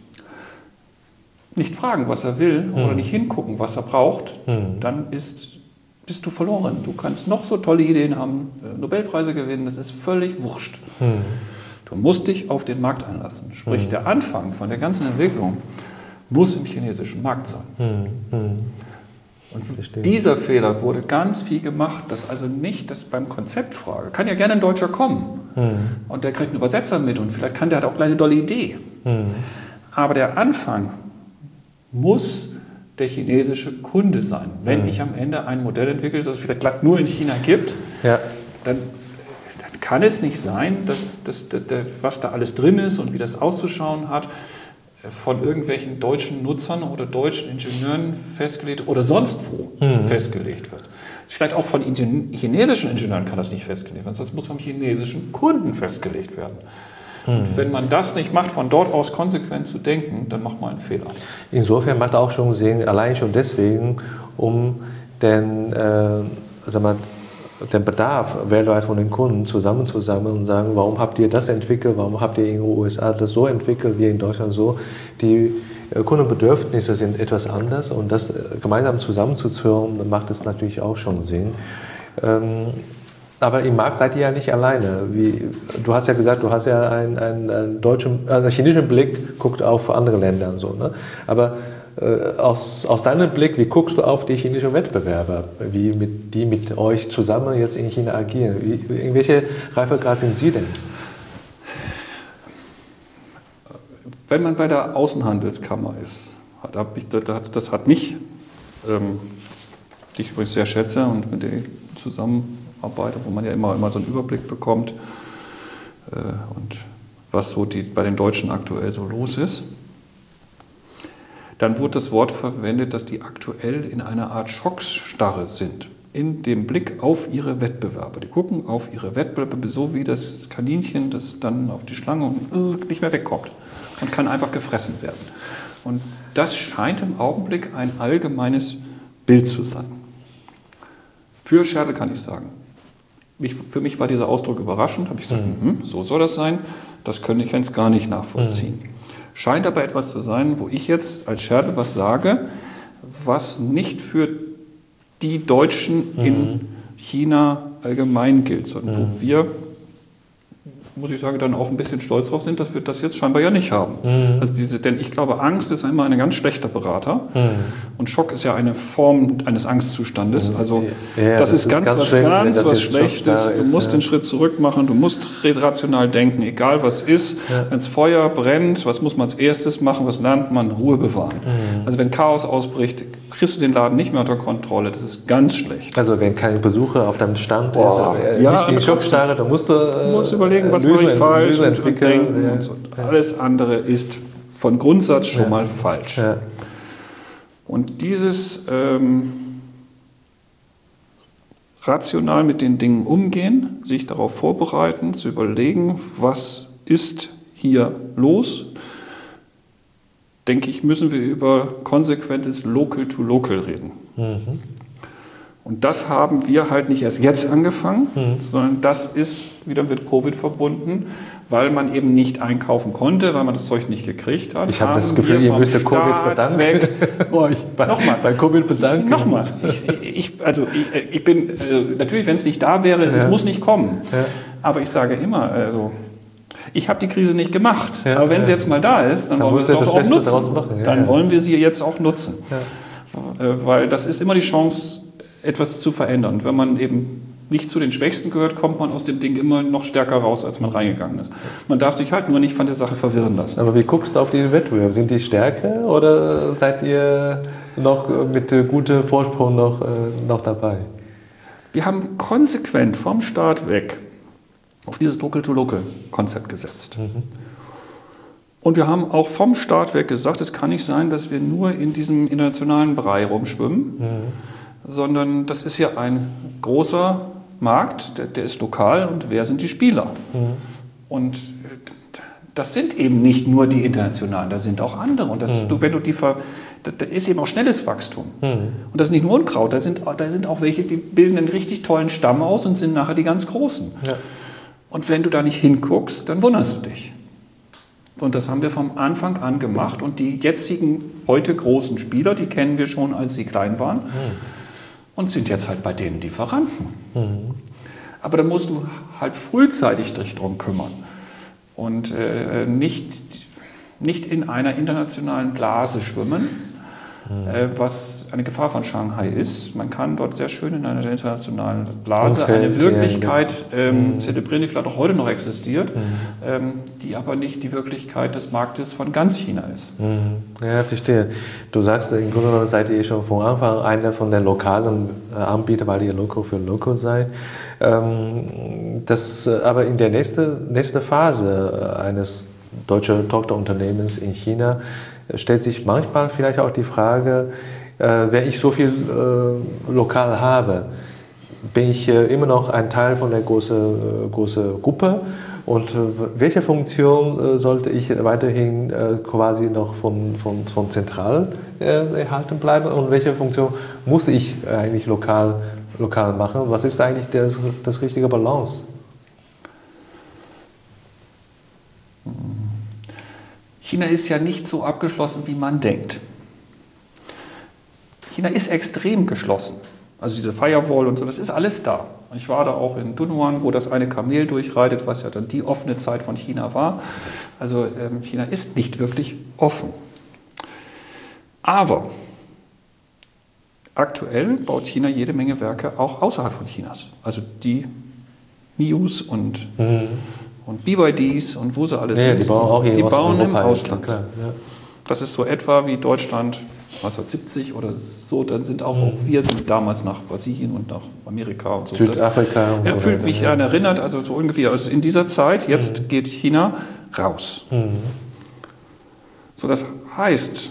nicht fragen, was er will, mhm. oder nicht hingucken, was er braucht, mhm. dann ist, bist du verloren. Du kannst noch so tolle Ideen haben, Nobelpreise gewinnen, das ist völlig wurscht. Mhm. Du musst dich auf den Markt einlassen. Sprich, mhm. der Anfang von der ganzen Entwicklung muss im chinesischen Markt sein. Mhm. Mhm. Und Verstehen. Dieser Fehler wurde ganz viel gemacht, dass also nicht das beim Konzeptfrage, kann ja gerne ein Deutscher kommen mhm. und der kriegt einen Übersetzer mit und vielleicht kann der hat auch gleich eine tolle Idee. Mhm. Aber der Anfang muss der chinesische Kunde sein. Wenn mhm. ich am Ende ein Modell entwickle, das es vielleicht glatt nur in China gibt, ja. dann, dann kann es nicht sein, dass, dass, dass, was da alles drin ist und wie das auszuschauen hat, von irgendwelchen deutschen Nutzern oder deutschen Ingenieuren festgelegt oder sonst wo mhm. festgelegt wird. Vielleicht auch von Ingen- chinesischen Ingenieuren kann das nicht festgelegt werden, sonst muss vom chinesischen Kunden festgelegt werden. Und wenn man das nicht macht, von dort aus konsequent zu denken, dann macht man einen Fehler. Insofern macht auch schon Sinn, allein schon deswegen, um den, äh, sag mal, den Bedarf weltweit von den Kunden zusammenzusammeln und sagen, warum habt ihr das entwickelt, warum habt ihr in den U S A das so entwickelt, wie in Deutschland so. Die äh, Kundenbedürfnisse sind etwas anders und das äh, gemeinsam zusammenzuführen, macht es natürlich auch schon Sinn. Ähm, Aber im Markt seid ihr ja nicht alleine. Wie, du hast ja gesagt, du hast ja einen, einen, einen deutschen, also chinesischen Blick, guckt auf andere Länder und so. Ne? Aber äh, aus, aus deinem Blick, wie guckst du auf die chinesischen Wettbewerber, wie mit, die mit euch zusammen jetzt in China agieren? Wie, in welche Reifegrad sind sie denn? Wenn man bei der Außenhandelskammer ist, das hat mich, ähm, die ich übrigens sehr schätze und mit der zusammen Arbeiter, wo man ja immer, immer so einen Überblick bekommt äh, und was so die, bei den Deutschen aktuell so los ist. Dann wurde das Wort verwendet, dass die aktuell in einer Art Schocksstarre sind, in dem Blick auf ihre Wettbewerber. Die gucken auf ihre Wettbewerber, so wie das Kaninchen, das dann auf die Schlange und uh, nicht mehr wegkommt und kann einfach gefressen werden. Und das scheint im Augenblick ein allgemeines Bild zu sein. Für Schertl kann ich sagen, Ich, für mich war dieser Ausdruck überraschend, habe ich gesagt, mhm. so soll das sein, das könnte ich jetzt gar nicht nachvollziehen. Mhm. Scheint aber etwas zu sein, wo ich jetzt als Schertl was sage, was nicht für die Deutschen mhm. in China allgemein gilt, sondern mhm. wo wir, muss ich sagen, dann auch ein bisschen stolz drauf sind, dass wir das jetzt scheinbar ja nicht haben. Mhm. Also diese, denn ich glaube, Angst ist immer ein ganz schlechter Berater mhm. und Schock ist ja eine Form eines Angstzustandes. Also ja, das, das ist ganz, ganz was schlimm, ganz was Schlechtes. Du ist, musst ja. den Schritt zurück machen, du musst rational denken, egal was ist. Ja. Wenn das Feuer brennt, was muss man als erstes machen, was lernt man? Ruhe bewahren. Mhm. Also wenn Chaos ausbricht, kriegst du den Laden nicht mehr unter Kontrolle. Das ist ganz schlecht. Also wenn kein Besucher auf deinem Stand Boah, ist, äh, ja, nicht die Schockstarre, dann musst du, äh, du musst überlegen, was mache ich falsch und, und denken ja. und so. Alles andere ist von Grundsatz schon ja. mal falsch. Ja. Und dieses ähm, rational mit den Dingen umgehen, sich darauf vorbereiten, zu überlegen, was ist hier los, denke ich, müssen wir über konsequentes Local-to-Local reden. Mhm. Und das haben wir halt nicht erst jetzt angefangen, mhm. sondern das ist wieder mit Covid verbunden, weil man eben nicht einkaufen konnte, weil man das Zeug nicht gekriegt hat. Ich habe das Gefühl, ihr müsst Covid bedanken. Oh, ich, bei, Nochmal, bei Covid bedanken. Nochmal. Ich, ich, also ich, ich bin, natürlich, wenn es nicht da wäre, ja. es muss nicht kommen. Ja. Aber ich sage immer, also, ich habe die Krise nicht gemacht. Ja, aber wenn ja. sie jetzt mal da ist, dann, dann wollen wir sie doch auch nutzen. Machen. Ja, dann ja. wollen wir sie jetzt auch nutzen. Ja. Weil das ist immer die Chance, etwas zu verändern. Und wenn man eben nicht zu den Schwächsten gehört, kommt man aus dem Ding immer noch stärker raus, als man reingegangen ist. Man darf sich halt nur nicht von der Sache verwirren lassen. Aber wie guckst du auf die Wettbewerbe? Sind die stärker oder seid ihr noch mit gutem Vorsprung noch, noch dabei? Wir haben konsequent vom Start weg auf dieses Local-to-Local-Konzept gesetzt. Mhm. Und wir haben auch vom Start weg gesagt, es kann nicht sein, dass wir nur in diesem internationalen Brei rumschwimmen, mhm. sondern das ist ja ein großer Markt, der, der ist lokal und wer sind die Spieler? Mhm. Und das sind eben nicht nur die internationalen, da sind auch andere. Und das, mhm. du, wenn du die ver, da, da ist eben auch schnelles Wachstum. Mhm. Und das ist nicht nur Unkraut, da sind, da sind auch welche, die bilden einen richtig tollen Stamm aus und sind nachher die ganz Großen. Ja. Und wenn du da nicht hinguckst, dann wunderst du dich. Und das haben wir vom Anfang an gemacht. Und die jetzigen, heute großen Spieler, die kennen wir schon, als sie klein waren. Mhm. Und sind jetzt halt bei denen Lieferanten. Mhm. Aber da musst du halt frühzeitig dich drum kümmern. Und äh, nicht, nicht in einer internationalen Blase schwimmen, mhm. äh, was eine Gefahr von Shanghai ist. Man kann dort sehr schön in einer internationalen Blase okay, eine Wirklichkeit ähm, mhm. zelebrieren, die vielleicht auch heute noch existiert, mhm. ähm, die aber nicht die Wirklichkeit des Marktes von ganz China ist. Mhm. Ja, verstehe. Du sagst, im Grunde genommen seid ihr schon von Anfang an einer von den lokalen äh, Anbietern, weil ihr Local für Local seid. Ähm, das, aber in der nächsten nächste Phase eines deutschen Tochterunternehmens in China stellt sich manchmal vielleicht auch die Frage, äh, wenn ich so viel äh, lokal habe, bin ich äh, immer noch ein Teil von der großen äh, große Gruppe und äh, welche Funktion äh, sollte ich weiterhin äh, quasi noch von, von, von zentral äh, erhalten bleiben und welche Funktion muss ich eigentlich lokal, lokal machen? Was ist eigentlich der, das richtige Balance? China ist ja nicht so abgeschlossen, wie man denkt. China ist extrem geschlossen. Also diese Firewall und so, das ist alles da. Ich war da auch in Dunhuang, wo das eine Kamel durchreitet, was ja dann die offene Zeit von China war. Also ähm, China ist nicht wirklich offen. Aber aktuell baut China jede Menge Werke auch außerhalb von Chinas. Also die Mius und... Mhm. Und B Y Ds und wo sie alle ja, sind, die bauen, auch hier die bauen im Ausland. Klar, ja. Das ist so etwa wie Deutschland neunzehnhundertsiebzig oder so, dann sind auch, mhm. auch wir sind damals nach Brasilien und nach Amerika und so. Südafrika. Das, ja, fühlt mich ja. erinnert, also so ungefähr. Also in dieser Zeit, jetzt mhm. geht China raus. Mhm. So, das heißt,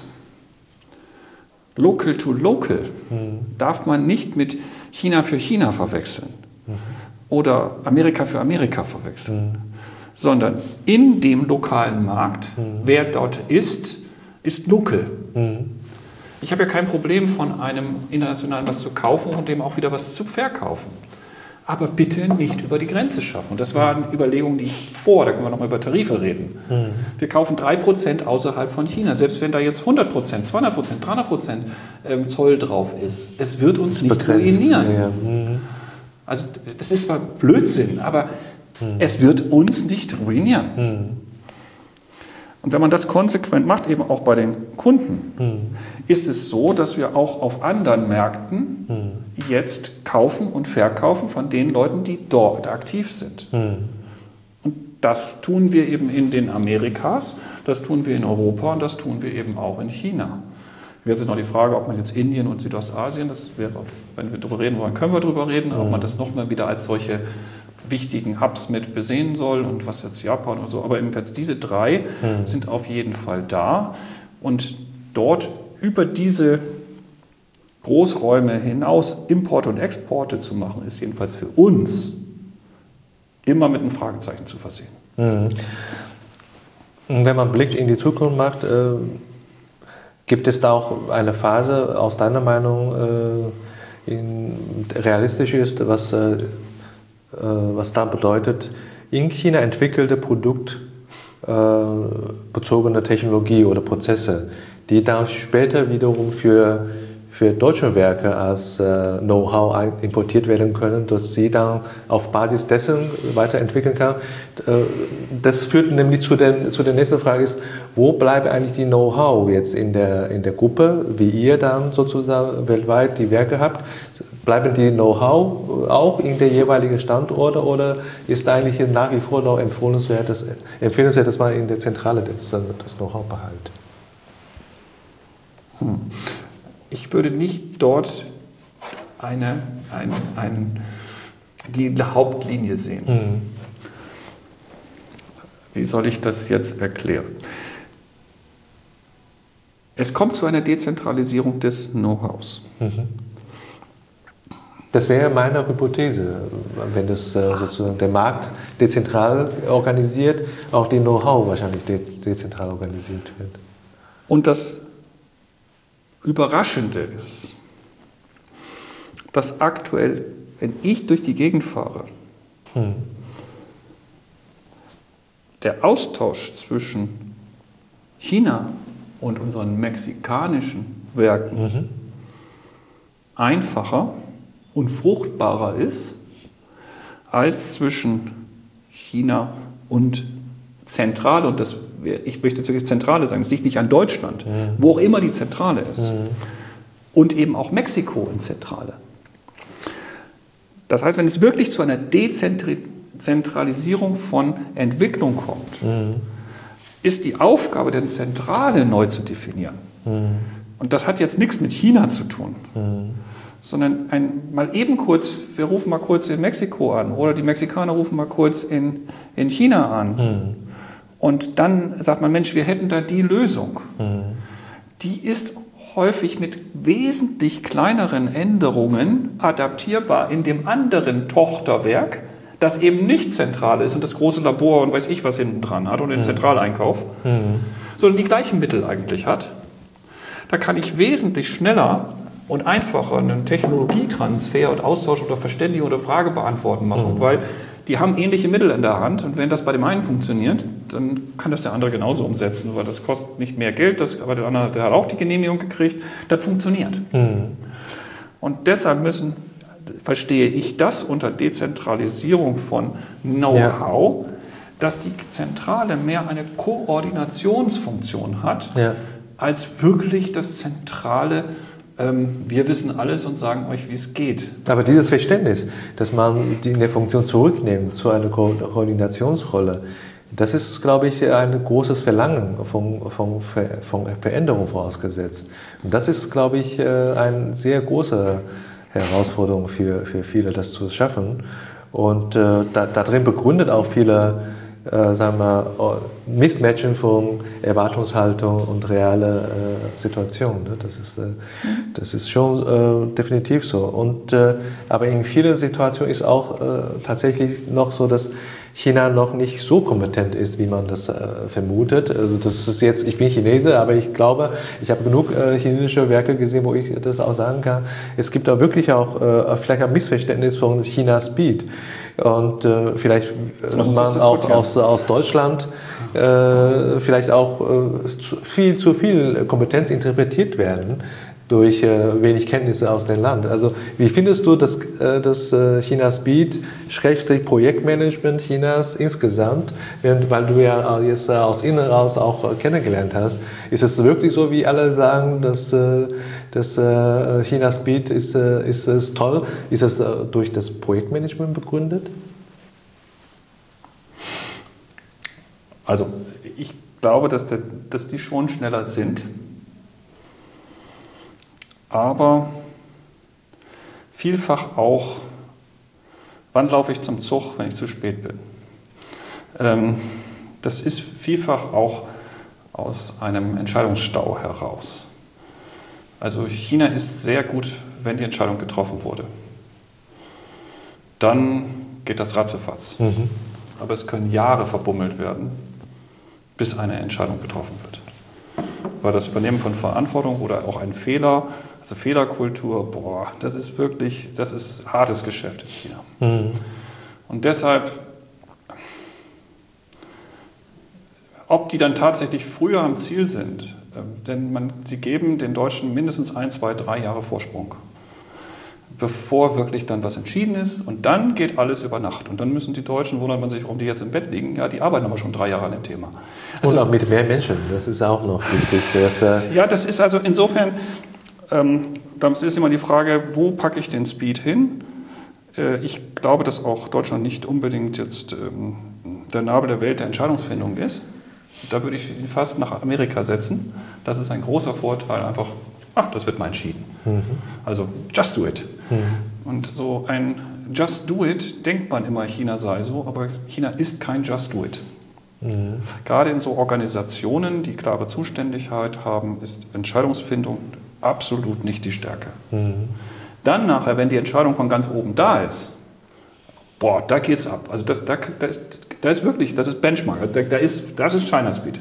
local to local mhm. darf man nicht mit China für China verwechseln mhm. oder Amerika für Amerika verwechseln. Mhm. Sondern in dem lokalen Markt, mhm. wer dort ist, ist local. Mhm. Ich habe ja kein Problem, von einem internationalen was zu kaufen und dem auch wieder was zu verkaufen. Aber bitte nicht über die Grenze schaffen. Und das waren Überlegungen, die ich vor, da können wir nochmal über Tarife reden. Mhm. Wir kaufen drei Prozent außerhalb von China. Selbst wenn da jetzt hundert Prozent, zweihundert Prozent, dreihundert Prozent Zoll drauf ist, es wird uns nicht begrenzt ruinieren. Ja. Mhm. Also das ist zwar Blödsinn, aber mhm. es wird uns nicht ruinieren. Mhm. Und wenn man das konsequent macht, eben auch bei den Kunden, mhm. ist es so, dass wir auch auf anderen Märkten mhm. jetzt kaufen und verkaufen von den Leuten, die dort aktiv sind. Mhm. Und das tun wir eben in den Amerikas, das tun wir in Europa und das tun wir eben auch in China. Jetzt ist noch die Frage, ob man jetzt Indien und Südostasien, das wäre, wenn wir darüber reden wollen, können wir darüber reden, mhm. ob man das nochmal wieder als solche wichtigen Hubs mit besehen soll und was jetzt Japan oder so. Aber jedenfalls diese drei mhm. sind auf jeden Fall da. Und dort über diese Großräume hinaus Importe und Exporte zu machen, ist jedenfalls für uns immer mit einem Fragezeichen zu versehen. Mhm. Wenn man einen Blick in die Zukunft macht, äh, gibt es da auch eine Phase aus deiner Meinung, äh, in, realistisch ist, was äh, was dann bedeutet, in China entwickelte produktbezogene Technologie oder Prozesse, die dann später wiederum für, für deutsche Werke als äh, Know-how importiert werden können, dass sie dann auf Basis dessen weiterentwickeln kann. Das führt nämlich zu, den, zu der nächsten Frage ist, wo bleibt eigentlich die Know-how jetzt in der, in der Gruppe, wie ihr dann sozusagen weltweit die Werke habt? Bleiben die Know-how auch in der jeweiligen Standorte oder ist eigentlich nach wie vor noch empfehlenswert, dass, empfehlenswert, dass man in der Zentrale das, das Know-how behält? Hm. Ich würde nicht dort eine, ein, ein, die Hauptlinie sehen. Mhm. Wie soll ich das jetzt erklären? Es kommt zu einer Dezentralisierung des Know-hows. Mhm. Das wäre meine Hypothese, wenn das sozusagen der Markt dezentral organisiert, auch die Know-how wahrscheinlich dezentral organisiert wird. Und das Überraschende ist, dass aktuell, wenn ich durch die Gegend fahre, hm. der Austausch zwischen China und unseren mexikanischen Werken mhm. einfacher und fruchtbarer ist, als zwischen China und Zentrale, und das, ich möchte jetzt wirklich Zentrale sagen, das liegt nicht an Deutschland, mhm. wo auch immer die Zentrale ist, mhm. und eben auch Mexiko in Zentrale. Das heißt, wenn es wirklich zu einer Dezentralisierung von Entwicklung kommt, mhm. ist die Aufgabe der Zentrale neu zu definieren. Mhm. Und das hat jetzt nichts mit China zu tun, mhm. sondern ein, mal eben kurz, wir rufen mal kurz in Mexiko an oder die Mexikaner rufen mal kurz in, in China an. Mhm. Und dann sagt man, Mensch, wir hätten da die Lösung. Mhm. Die ist häufig mit wesentlich kleineren Änderungen adaptierbar in dem anderen Tochterwerk, das eben nicht zentral ist und das große Labor und weiß ich was hinten dran hat oder den mhm. Zentraleinkauf, mhm. sondern die gleichen Mittel eigentlich hat. Da kann ich wesentlich schneller und einfacher einen Technologietransfer und Austausch oder Verständigung oder Frage beantworten machen, mhm. weil die haben ähnliche Mittel in der Hand und wenn das bei dem einen funktioniert, dann kann das der andere genauso umsetzen, weil das kostet nicht mehr Geld, das, aber der andere der hat auch die Genehmigung gekriegt, das funktioniert. Mhm. Und deshalb müssen, verstehe ich das unter Dezentralisierung von Know-how, ja. dass die Zentrale mehr eine Koordinationsfunktion hat, ja. als wirklich das zentrale wir wissen alles und sagen euch, wie es geht. Aber dieses Verständnis, dass man die in der Funktion zurücknimmt zu einer Ko- Koordinationsrolle, das ist, glaube ich, ein großes Verlangen von, von, von Veränderung vorausgesetzt. Und das ist, glaube ich, eine sehr große Herausforderung für, für viele, das zu schaffen. Und äh, da, darin begründet auch viele Äh, sagen wir, Mismatchen von Erwartungshaltung und reale äh, Situation. Ne? Das ist, äh, das ist schon äh, definitiv so. Und, äh, aber in vielen Situationen ist auch äh, tatsächlich noch so, dass China noch nicht so kompetent ist, wie man das äh, vermutet. Also das ist jetzt, ich bin Chinese, aber ich glaube, ich habe genug äh, chinesische Werke gesehen, wo ich das auch sagen kann. Es gibt da wirklich auch äh, vielleicht ein Missverständnis von China Speed. Und äh, vielleicht äh, man auch aus, aus Deutschland äh, vielleicht auch äh, zu, viel zu viel Kompetenz interpretiert werden durch äh, wenig Kenntnisse aus dem Land. Also wie findest du das, äh, das äh, China Speed Schrägstrich Projektmanagement Chinas insgesamt, während, weil du ja jetzt äh, aus innen raus auch äh, kennengelernt hast, ist es wirklich so, wie alle sagen, dass, äh, dass äh, China Speed ist, äh, ist, ist toll? Ist es äh, durch das Projektmanagement begründet? Also ich glaube, dass, der, dass die schon schneller sind. Aber vielfach auch, wann laufe ich zum Zug, wenn ich zu spät bin? Ähm, das ist vielfach auch aus einem Entscheidungsstau heraus. Also China ist sehr gut, wenn die Entscheidung getroffen wurde. Dann geht das ratzefatz. Mhm. Aber es können Jahre verbummelt werden, bis eine Entscheidung getroffen wird. Weil das Übernehmen von Verantwortung oder auch ein Fehler, also Fehlerkultur, boah, das ist wirklich, das ist hartes Geschäft in China. Mhm. Und deshalb, Ob die dann tatsächlich früher am Ziel sind, denn man, sie geben den Deutschen mindestens ein, zwei, drei Jahre Vorsprung, bevor wirklich dann was entschieden ist. Und dann geht alles über Nacht. Und dann müssen die Deutschen, wundert man sich, warum die jetzt im Bett liegen, ja, die arbeiten aber schon drei Jahre an dem Thema. Also, und auch mit mehr Menschen, das ist auch noch wichtig. Dass, äh ja, das ist also insofern, ähm, das ist immer die Frage, wo packe ich den Speed hin? Äh, ich glaube, dass auch Deutschland nicht unbedingt jetzt ähm, der Nabel der Welt der Entscheidungsfindung ist. Da würde ich ihn fast nach Amerika setzen. Das ist ein großer Vorteil, einfach, ach, das wird mal entschieden. Mhm. Also, just do it. Mhm. Und so ein Just do it, denkt man immer, China sei so, aber China ist kein Just do it. Mhm. Gerade in so Organisationen, die klare Zuständigkeit haben, ist Entscheidungsfindung absolut nicht die Stärke. Mhm. Dann nachher, wenn die Entscheidung von ganz oben da ist, boah, da geht's ab. Also das, da, da, ist, da ist wirklich, das ist Benchmark, da, da ist, das ist China Speed.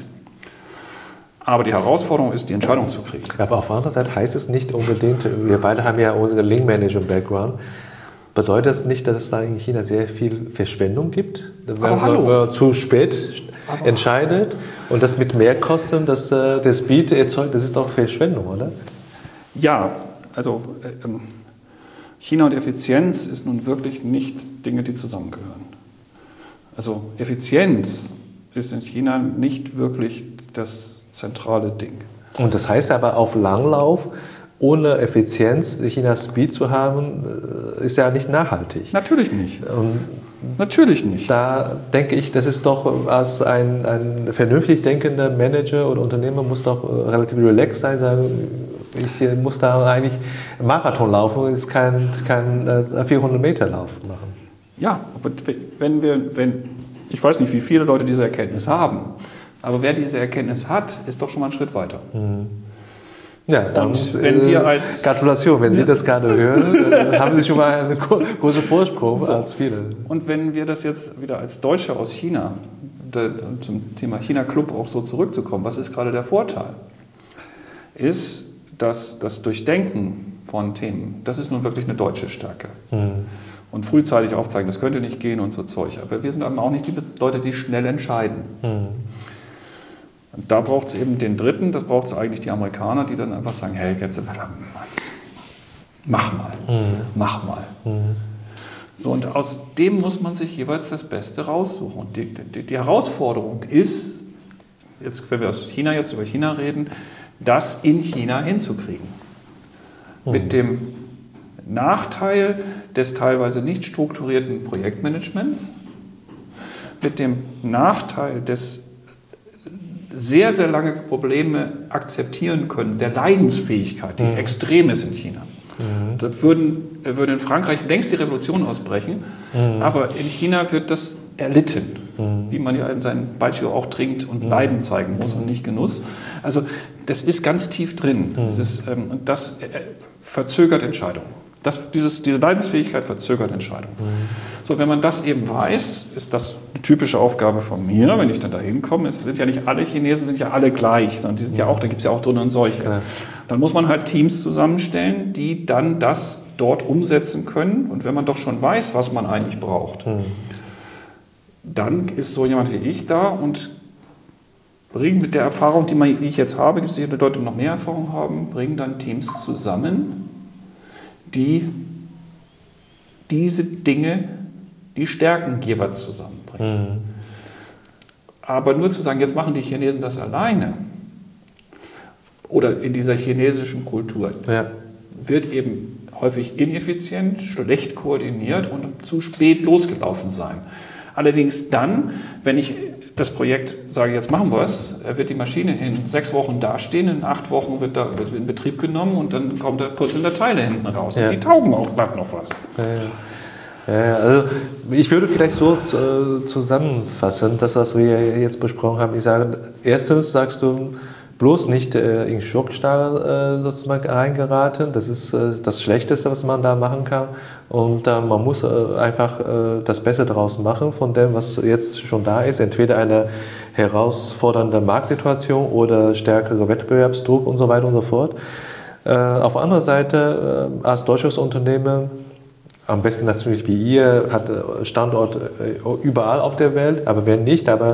Aber die Herausforderung ist, die Entscheidung zu kriegen. Aber auf der anderen Seite heißt es nicht unbedingt, wir beide haben ja unsere Lean Management Background, bedeutet das nicht, dass es da in China sehr viel Verschwendung gibt? Wenn man zu spät Aber entscheidet und das mit Mehrkosten, dass äh, der Speed erzeugt, das ist doch Verschwendung, oder? Ja, also äh, China und Effizienz ist nun wirklich nicht Dinge, die zusammengehören. Also Effizienz ist in China nicht wirklich das zentrale Ding. Und das heißt aber auf Langlauf, ohne Effizienz China Speed zu haben, ist ja nicht nachhaltig. Natürlich nicht. Und Natürlich nicht. Da denke ich, das ist doch als ein, ein vernünftig denkender Manager oder Unternehmer muss doch relativ relaxed sein, sagen, ich muss da eigentlich Marathon laufen, ist kein, kein vierhundert Meter Lauf machen. Ja, aber wenn wir, wenn, ich weiß nicht, wie viele Leute diese Erkenntnis haben, aber wer diese Erkenntnis hat, ist doch schon mal einen Schritt weiter. Mhm. Ja, dann und wenn wir als Gratulation, wenn Sie ja. das gerade hören, dann haben Sie schon mal einen großen Vorsprung so. als viele. Und wenn wir das jetzt wieder als Deutsche aus China, zum Thema China-Club auch so zurückzukommen, was ist gerade der Vorteil? Ist, dass das Durchdenken von Themen, das ist nun wirklich eine deutsche Stärke. Mhm. Und frühzeitig aufzeigen, das könnte nicht gehen und so Zeug. Aber wir sind eben auch nicht die Leute, die schnell entscheiden. Mhm. Und da braucht es eben den Dritten, das braucht es eigentlich die Amerikaner, die dann einfach sagen, hey, jetzt, mach mal, mhm. mach mal. Mhm. So, und aus dem muss man sich jeweils das Beste raussuchen. Und die, die, die Herausforderung ist, jetzt, wenn wir aus China jetzt über China reden, das in China hinzukriegen. Mhm. Mit dem Nachteil des teilweise nicht strukturierten Projektmanagements, mit dem Nachteil des sehr, sehr lange Probleme akzeptieren können, der Leidensfähigkeit, die mhm. extrem ist in China. Mhm. Da würden, würde in Frankreich längst die Revolution ausbrechen, mhm. aber in China wird das erlitten, mhm. wie man ja in seinem Baijiu auch trinkt und mhm. Leiden zeigen muss und nicht Genuss. Also das ist ganz tief drin. Mhm. Das, ist, ähm, und das äh, verzögert Entscheidungen. Das, dieses, diese Leidensfähigkeit verzögert Entscheidungen. Mhm. So, wenn man das eben weiß, ist das eine typische Aufgabe von mir, wenn ich dann da hinkomme. Es sind ja nicht alle Chinesen, sind ja alle gleich, sondern die sind ja auch, da gibt es ja auch drinnen und solche. Ja. Dann muss man halt Teams zusammenstellen, die dann das dort umsetzen können. Und wenn man doch schon weiß, was man eigentlich braucht, mhm. dann ist so jemand wie ich da und bringt mit der Erfahrung, die, man, die ich jetzt habe, gibt es sicher Leute, die noch mehr Erfahrung haben, bringen dann Teams zusammen, die diese Dinge, die Stärken jeweils zusammenbringen. Mhm. Aber nur zu sagen, jetzt machen die Chinesen das alleine oder in dieser chinesischen Kultur, ja. wird eben häufig ineffizient, schlecht koordiniert und zu spät losgelaufen sein. Allerdings dann, wenn ich das Projekt sage, jetzt machen wir es, wird die Maschine in sechs Wochen dastehen, in acht Wochen wird da wird in Betrieb genommen und dann kommt der Putzeln der Teile hinten raus. Ja. Und die taugen auch glatt noch was. Ja, ja. Also ich würde vielleicht so zusammenfassen, das, was wir jetzt besprochen haben. Ich sage, erstens sagst du, bloß nicht in Schockstarre sozusagen reingeraten. Das ist das Schlechteste, was man da machen kann. Und äh, man muss äh, einfach äh, das Beste daraus machen von dem, was jetzt schon da ist. Entweder eine herausfordernde Marktsituation oder stärkere Wettbewerbsdruck und so weiter und so fort. Äh, auf der anderen Seite, äh, als deutsches Unternehmen, am besten natürlich wie ihr, hat Standort äh, überall auf der Welt, aber wenn nicht, aber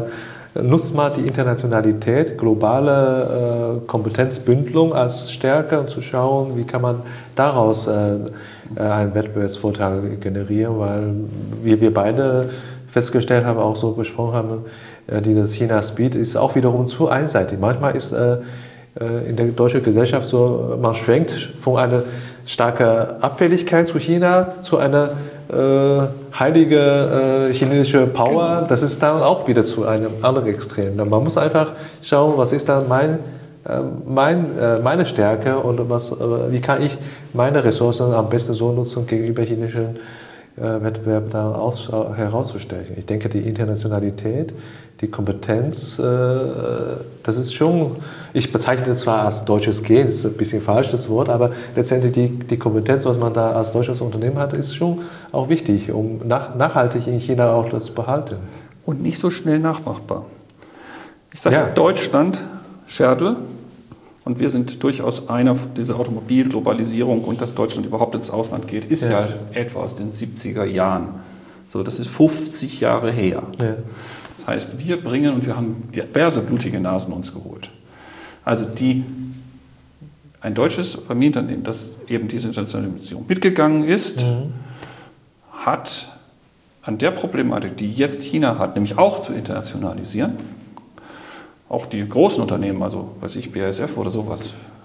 nutzt man die Internationalität, globale äh, Kompetenzbündelung als Stärke und zu schauen, wie kann man daraus äh, einen Wettbewerbsvorteil generieren, weil wir, wir beide festgestellt haben, auch so besprochen haben, äh, dieses China-Speed ist auch wiederum zu einseitig. Manchmal ist äh, in der deutschen Gesellschaft so, man schwenkt von einer starken Abfälligkeit zu China zu einer äh, heilige äh, chinesische Power. Genau. Das ist dann auch wieder zu einem anderen Extrem. Man muss einfach schauen, was ist dann mein, äh, mein, äh, meine Stärke und was, äh, wie kann ich meine Ressourcen am besten so nutzen gegenüber chinesischen äh, Wettbewerb da aus, äh, herauszustechen. Ich denke, die Internationalität, die Kompetenz, äh, das ist schon, ich bezeichne das zwar als deutsches Gen, das ist ein bisschen falsch das Wort, aber letztendlich die, die Kompetenz, was man da als deutsches Unternehmen hat, ist schon auch wichtig, um nach, nachhaltig in China auch das zu behalten. Und nicht so schnell nachmachbar. Ich sage ja. Deutschland, Scherdel, und wir sind durchaus einer, diese Automobilglobalisierung und dass Deutschland überhaupt ins Ausland geht, ist ja, ja etwa aus den siebziger Jahren. So, das ist fünfzig Jahre her. Ja. Das heißt, wir bringen, und wir haben diverse blutige Nasen uns geholt. Also die, ein deutsches Familienunternehmen, das eben diese Internationalisierung mitgegangen ist, mhm. hat an der Problematik, die jetzt China hat, nämlich auch zu internationalisieren, auch die großen Unternehmen, also weiß ich, B A S F oder sowas,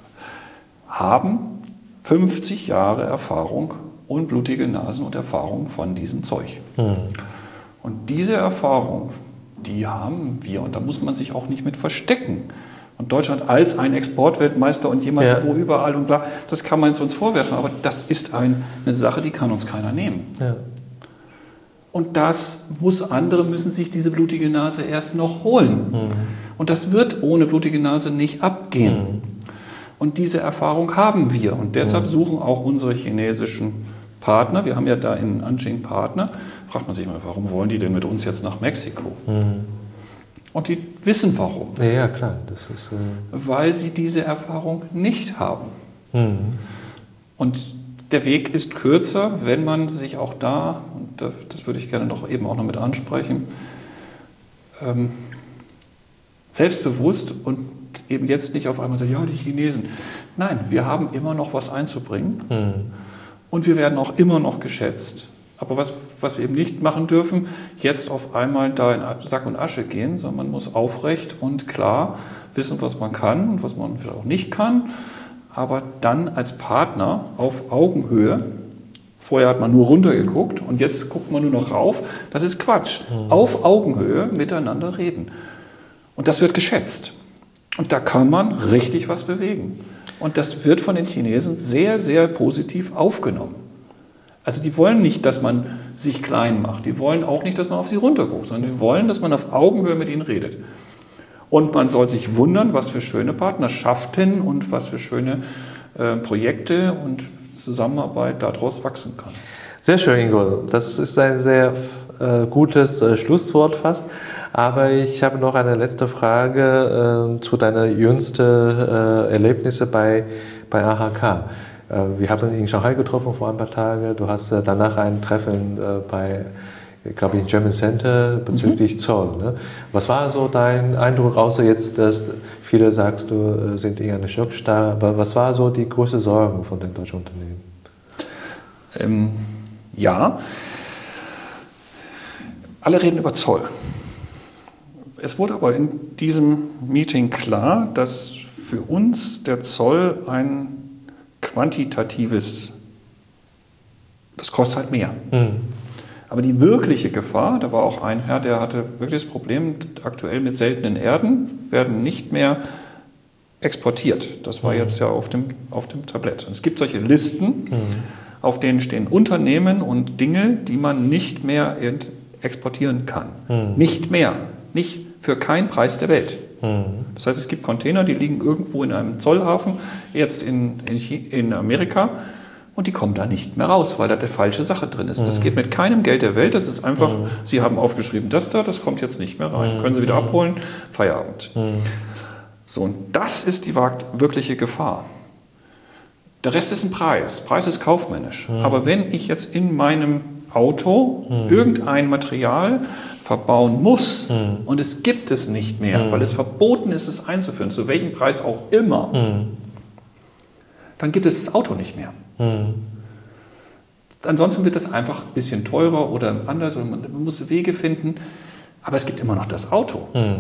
haben fünfzig Jahre Erfahrung und blutige Nasen und Erfahrung von diesem Zeug. Mhm. Und diese Erfahrung, die haben wir, und da muss man sich auch nicht mit verstecken. Und Deutschland als ein Exportweltmeister und jemand, ja. wo überall und bla, das kann man jetzt uns vorwerfen, aber das ist ein, eine Sache, die kann uns keiner nehmen. Ja. Und das muss, andere müssen sich diese blutige Nase erst noch holen. Mhm. Und das wird ohne blutige Nase nicht abgehen. Mhm. Und diese Erfahrung haben wir. Und deshalb mhm. suchen auch unsere chinesischen Partner, wir haben ja da in Anjing Partner, fragt man sich mal, warum wollen die denn mit uns jetzt nach Mexiko? Mhm. Und die wissen warum. Ja, ja klar. Das ist, äh Weil sie diese Erfahrung nicht haben. Mhm. Und der Weg ist kürzer, wenn man sich auch da, und das würde ich gerne noch eben auch noch mit ansprechen, ähm, selbstbewusst und eben jetzt nicht auf einmal sagen, ja, die Chinesen. Nein, wir haben immer noch was einzubringen mhm. und wir werden auch immer noch geschätzt. Aber was, was wir eben nicht machen dürfen, jetzt auf einmal da in Sack und Asche gehen, sondern man muss aufrecht und klar wissen, was man kann und was man vielleicht auch nicht kann, aber dann als Partner auf Augenhöhe. Vorher hat man nur runtergeguckt und jetzt guckt man nur noch rauf. Das ist Quatsch. Mhm. Auf Augenhöhe miteinander reden. Und das wird geschätzt. Und da kann man richtig was bewegen. Und das wird von den Chinesen sehr, sehr positiv aufgenommen. Also die wollen nicht, dass man sich klein macht. Die wollen auch nicht, dass man auf sie runterguckt, sondern die wollen, dass man auf Augenhöhe mit ihnen redet. Und man soll sich wundern, was für schöne Partnerschaften und was für schöne äh, Projekte und Zusammenarbeit daraus wachsen kann. Sehr schön, Ingo. Das ist ein sehr äh, gutes äh, Schlusswort fast. Aber ich habe noch eine letzte Frage äh, zu deinen jüngsten äh, Erlebnissen bei, bei A H K. Äh, wir haben ihn in Shanghai getroffen vor ein paar Tagen. Du hast äh, danach ein Treffen äh, bei, ich glaube, im German Center bezüglich mhm. Zoll. Ne? Was war so dein Eindruck, außer jetzt, dass viele sagst, du äh, sind in einer Schockstarre, aber was war so die größte Sorge von den deutschen Unternehmen? Ähm, ja, alle reden über Zoll. Es wurde aber in diesem Meeting klar, dass für uns der Zoll ein quantitatives, das kostet halt mehr. Mhm. Aber die wirkliche Gefahr, da war auch ein Herr, der hatte wirklich das Problem, aktuell mit seltenen Erden werden nicht mehr exportiert. Das war mhm. jetzt ja auf dem, auf dem Tablett. Und es gibt solche Listen, mhm. auf denen stehen Unternehmen und Dinge, die man nicht mehr exportieren kann. Mhm. Nicht mehr. Nicht für keinen Preis der Welt. Mhm. Das heißt, es gibt Container, die liegen irgendwo in einem Zollhafen, jetzt in, in, in Amerika, und die kommen da nicht mehr raus, weil da die falsche Sache drin ist. Mhm. Das geht mit keinem Geld der Welt, das ist einfach, mhm. Sie haben aufgeschrieben, das da, das kommt jetzt nicht mehr rein. Mhm. Können Sie wieder abholen, Feierabend. Mhm. So, und das ist die wirkliche Gefahr. Der Rest ist ein Preis. Preis ist kaufmännisch. Mhm. Aber wenn ich jetzt in meinem Auto hm. irgendein Material verbauen muss hm. und es gibt es nicht mehr, hm. weil es verboten ist, es einzuführen, zu welchem Preis auch immer, hm. dann gibt es das Auto nicht mehr. Hm. Ansonsten wird das einfach ein bisschen teurer oder anders, oder man muss Wege finden, aber es gibt immer noch das Auto. Hm.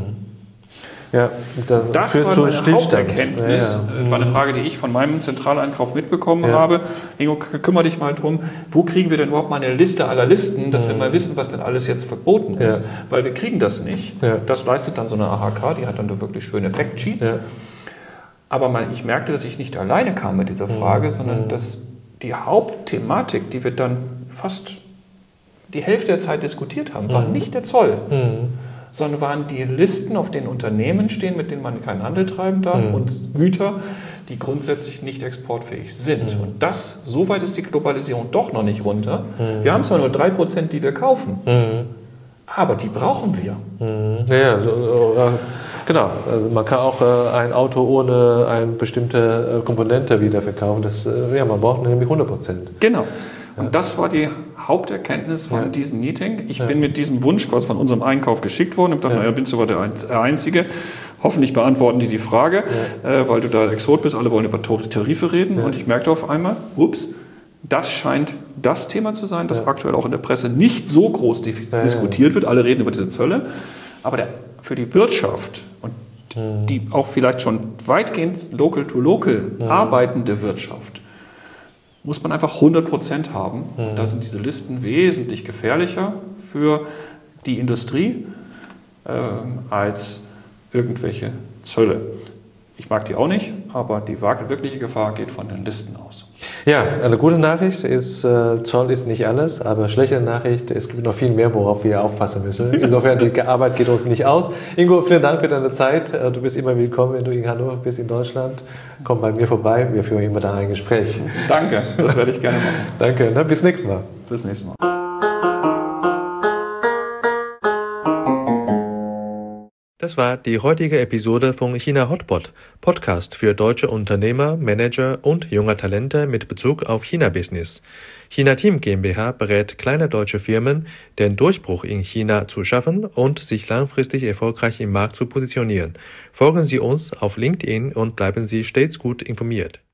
Ja, da das führt war zu meine Stillstand. Haupterkenntnis. Ja, ja. Das war eine Frage, die ich von meinem Zentraleinkauf mitbekommen Ja. habe. Ingo, kümmere dich mal drum, wo kriegen wir denn überhaupt mal eine Liste aller Listen, dass mhm. wir mal wissen, was denn alles jetzt verboten ist. Ja. Weil wir kriegen das nicht. Ja. Das leistet dann so eine A H K, die hat dann wirklich schöne Factsheets. Ja. Aber mal, ich merkte, dass ich nicht alleine kam mit dieser Frage, mhm. sondern dass die Hauptthematik, die wir dann fast die Hälfte der Zeit diskutiert haben, war mhm. nicht der Zoll. Mhm. sondern waren die Listen, auf denen Unternehmen stehen, mit denen man keinen Handel treiben darf mhm. und Güter, die grundsätzlich nicht exportfähig sind. Mhm. Und das, so weit ist die Globalisierung doch noch nicht runter. Mhm. Wir haben zwar nur drei Prozent, die wir kaufen, Mhm. aber die brauchen wir. Mhm. Ja, so, so, äh, genau. Also man kann auch äh, ein Auto ohne eine bestimmte äh, Komponente wieder verkaufen. Das, äh, ja, man braucht nämlich hundert Prozent. Genau. Und das war die Haupterkenntnis von ja. diesem Meeting. Ich ja. bin mit diesem Wunsch quasi von unserem Einkauf geschickt worden und dachte, ja. naja, bist du aber der Einzige. Hoffentlich beantworten die die Frage, ja. äh, weil du da Exot bist. Alle wollen über Tarife reden. Ja. Und ich merkte auf einmal, ups, das scheint das Thema zu sein, das ja. aktuell auch in der Presse nicht so groß dis- ja, diskutiert wird. Alle reden über diese Zölle. Aber der, für die Wirtschaft und mhm. die auch vielleicht schon weitgehend local-to-local mhm. arbeitende Wirtschaft, muss man einfach hundert Prozent haben. Mhm. Da sind diese Listen wesentlich gefährlicher für die Industrie äh, als irgendwelche Zölle. Ich mag die auch nicht, aber die wirkliche Gefahr geht von den Listen aus. Ja, eine gute Nachricht ist, äh, Zoll ist nicht alles, aber schlechte Nachricht, es gibt noch viel mehr, worauf wir aufpassen müssen. Insofern, die Arbeit geht uns nicht aus. Ingo, vielen Dank für deine Zeit. Du bist immer willkommen, wenn du in Hannover bist, in Deutschland. Komm bei mir vorbei, wir führen immer da ein Gespräch. Danke, das werde ich gerne machen. Danke, ne? Bis nächstes Mal. Bis nächstes Mal. Das war die heutige Episode von China Hotpot, Podcast für deutsche Unternehmer, Manager und junge Talente mit Bezug auf China-Business. China Team GmbH berät kleine deutsche Firmen, den Durchbruch in China zu schaffen und sich langfristig erfolgreich im Markt zu positionieren. Folgen Sie uns auf LinkedIn und bleiben Sie stets gut informiert.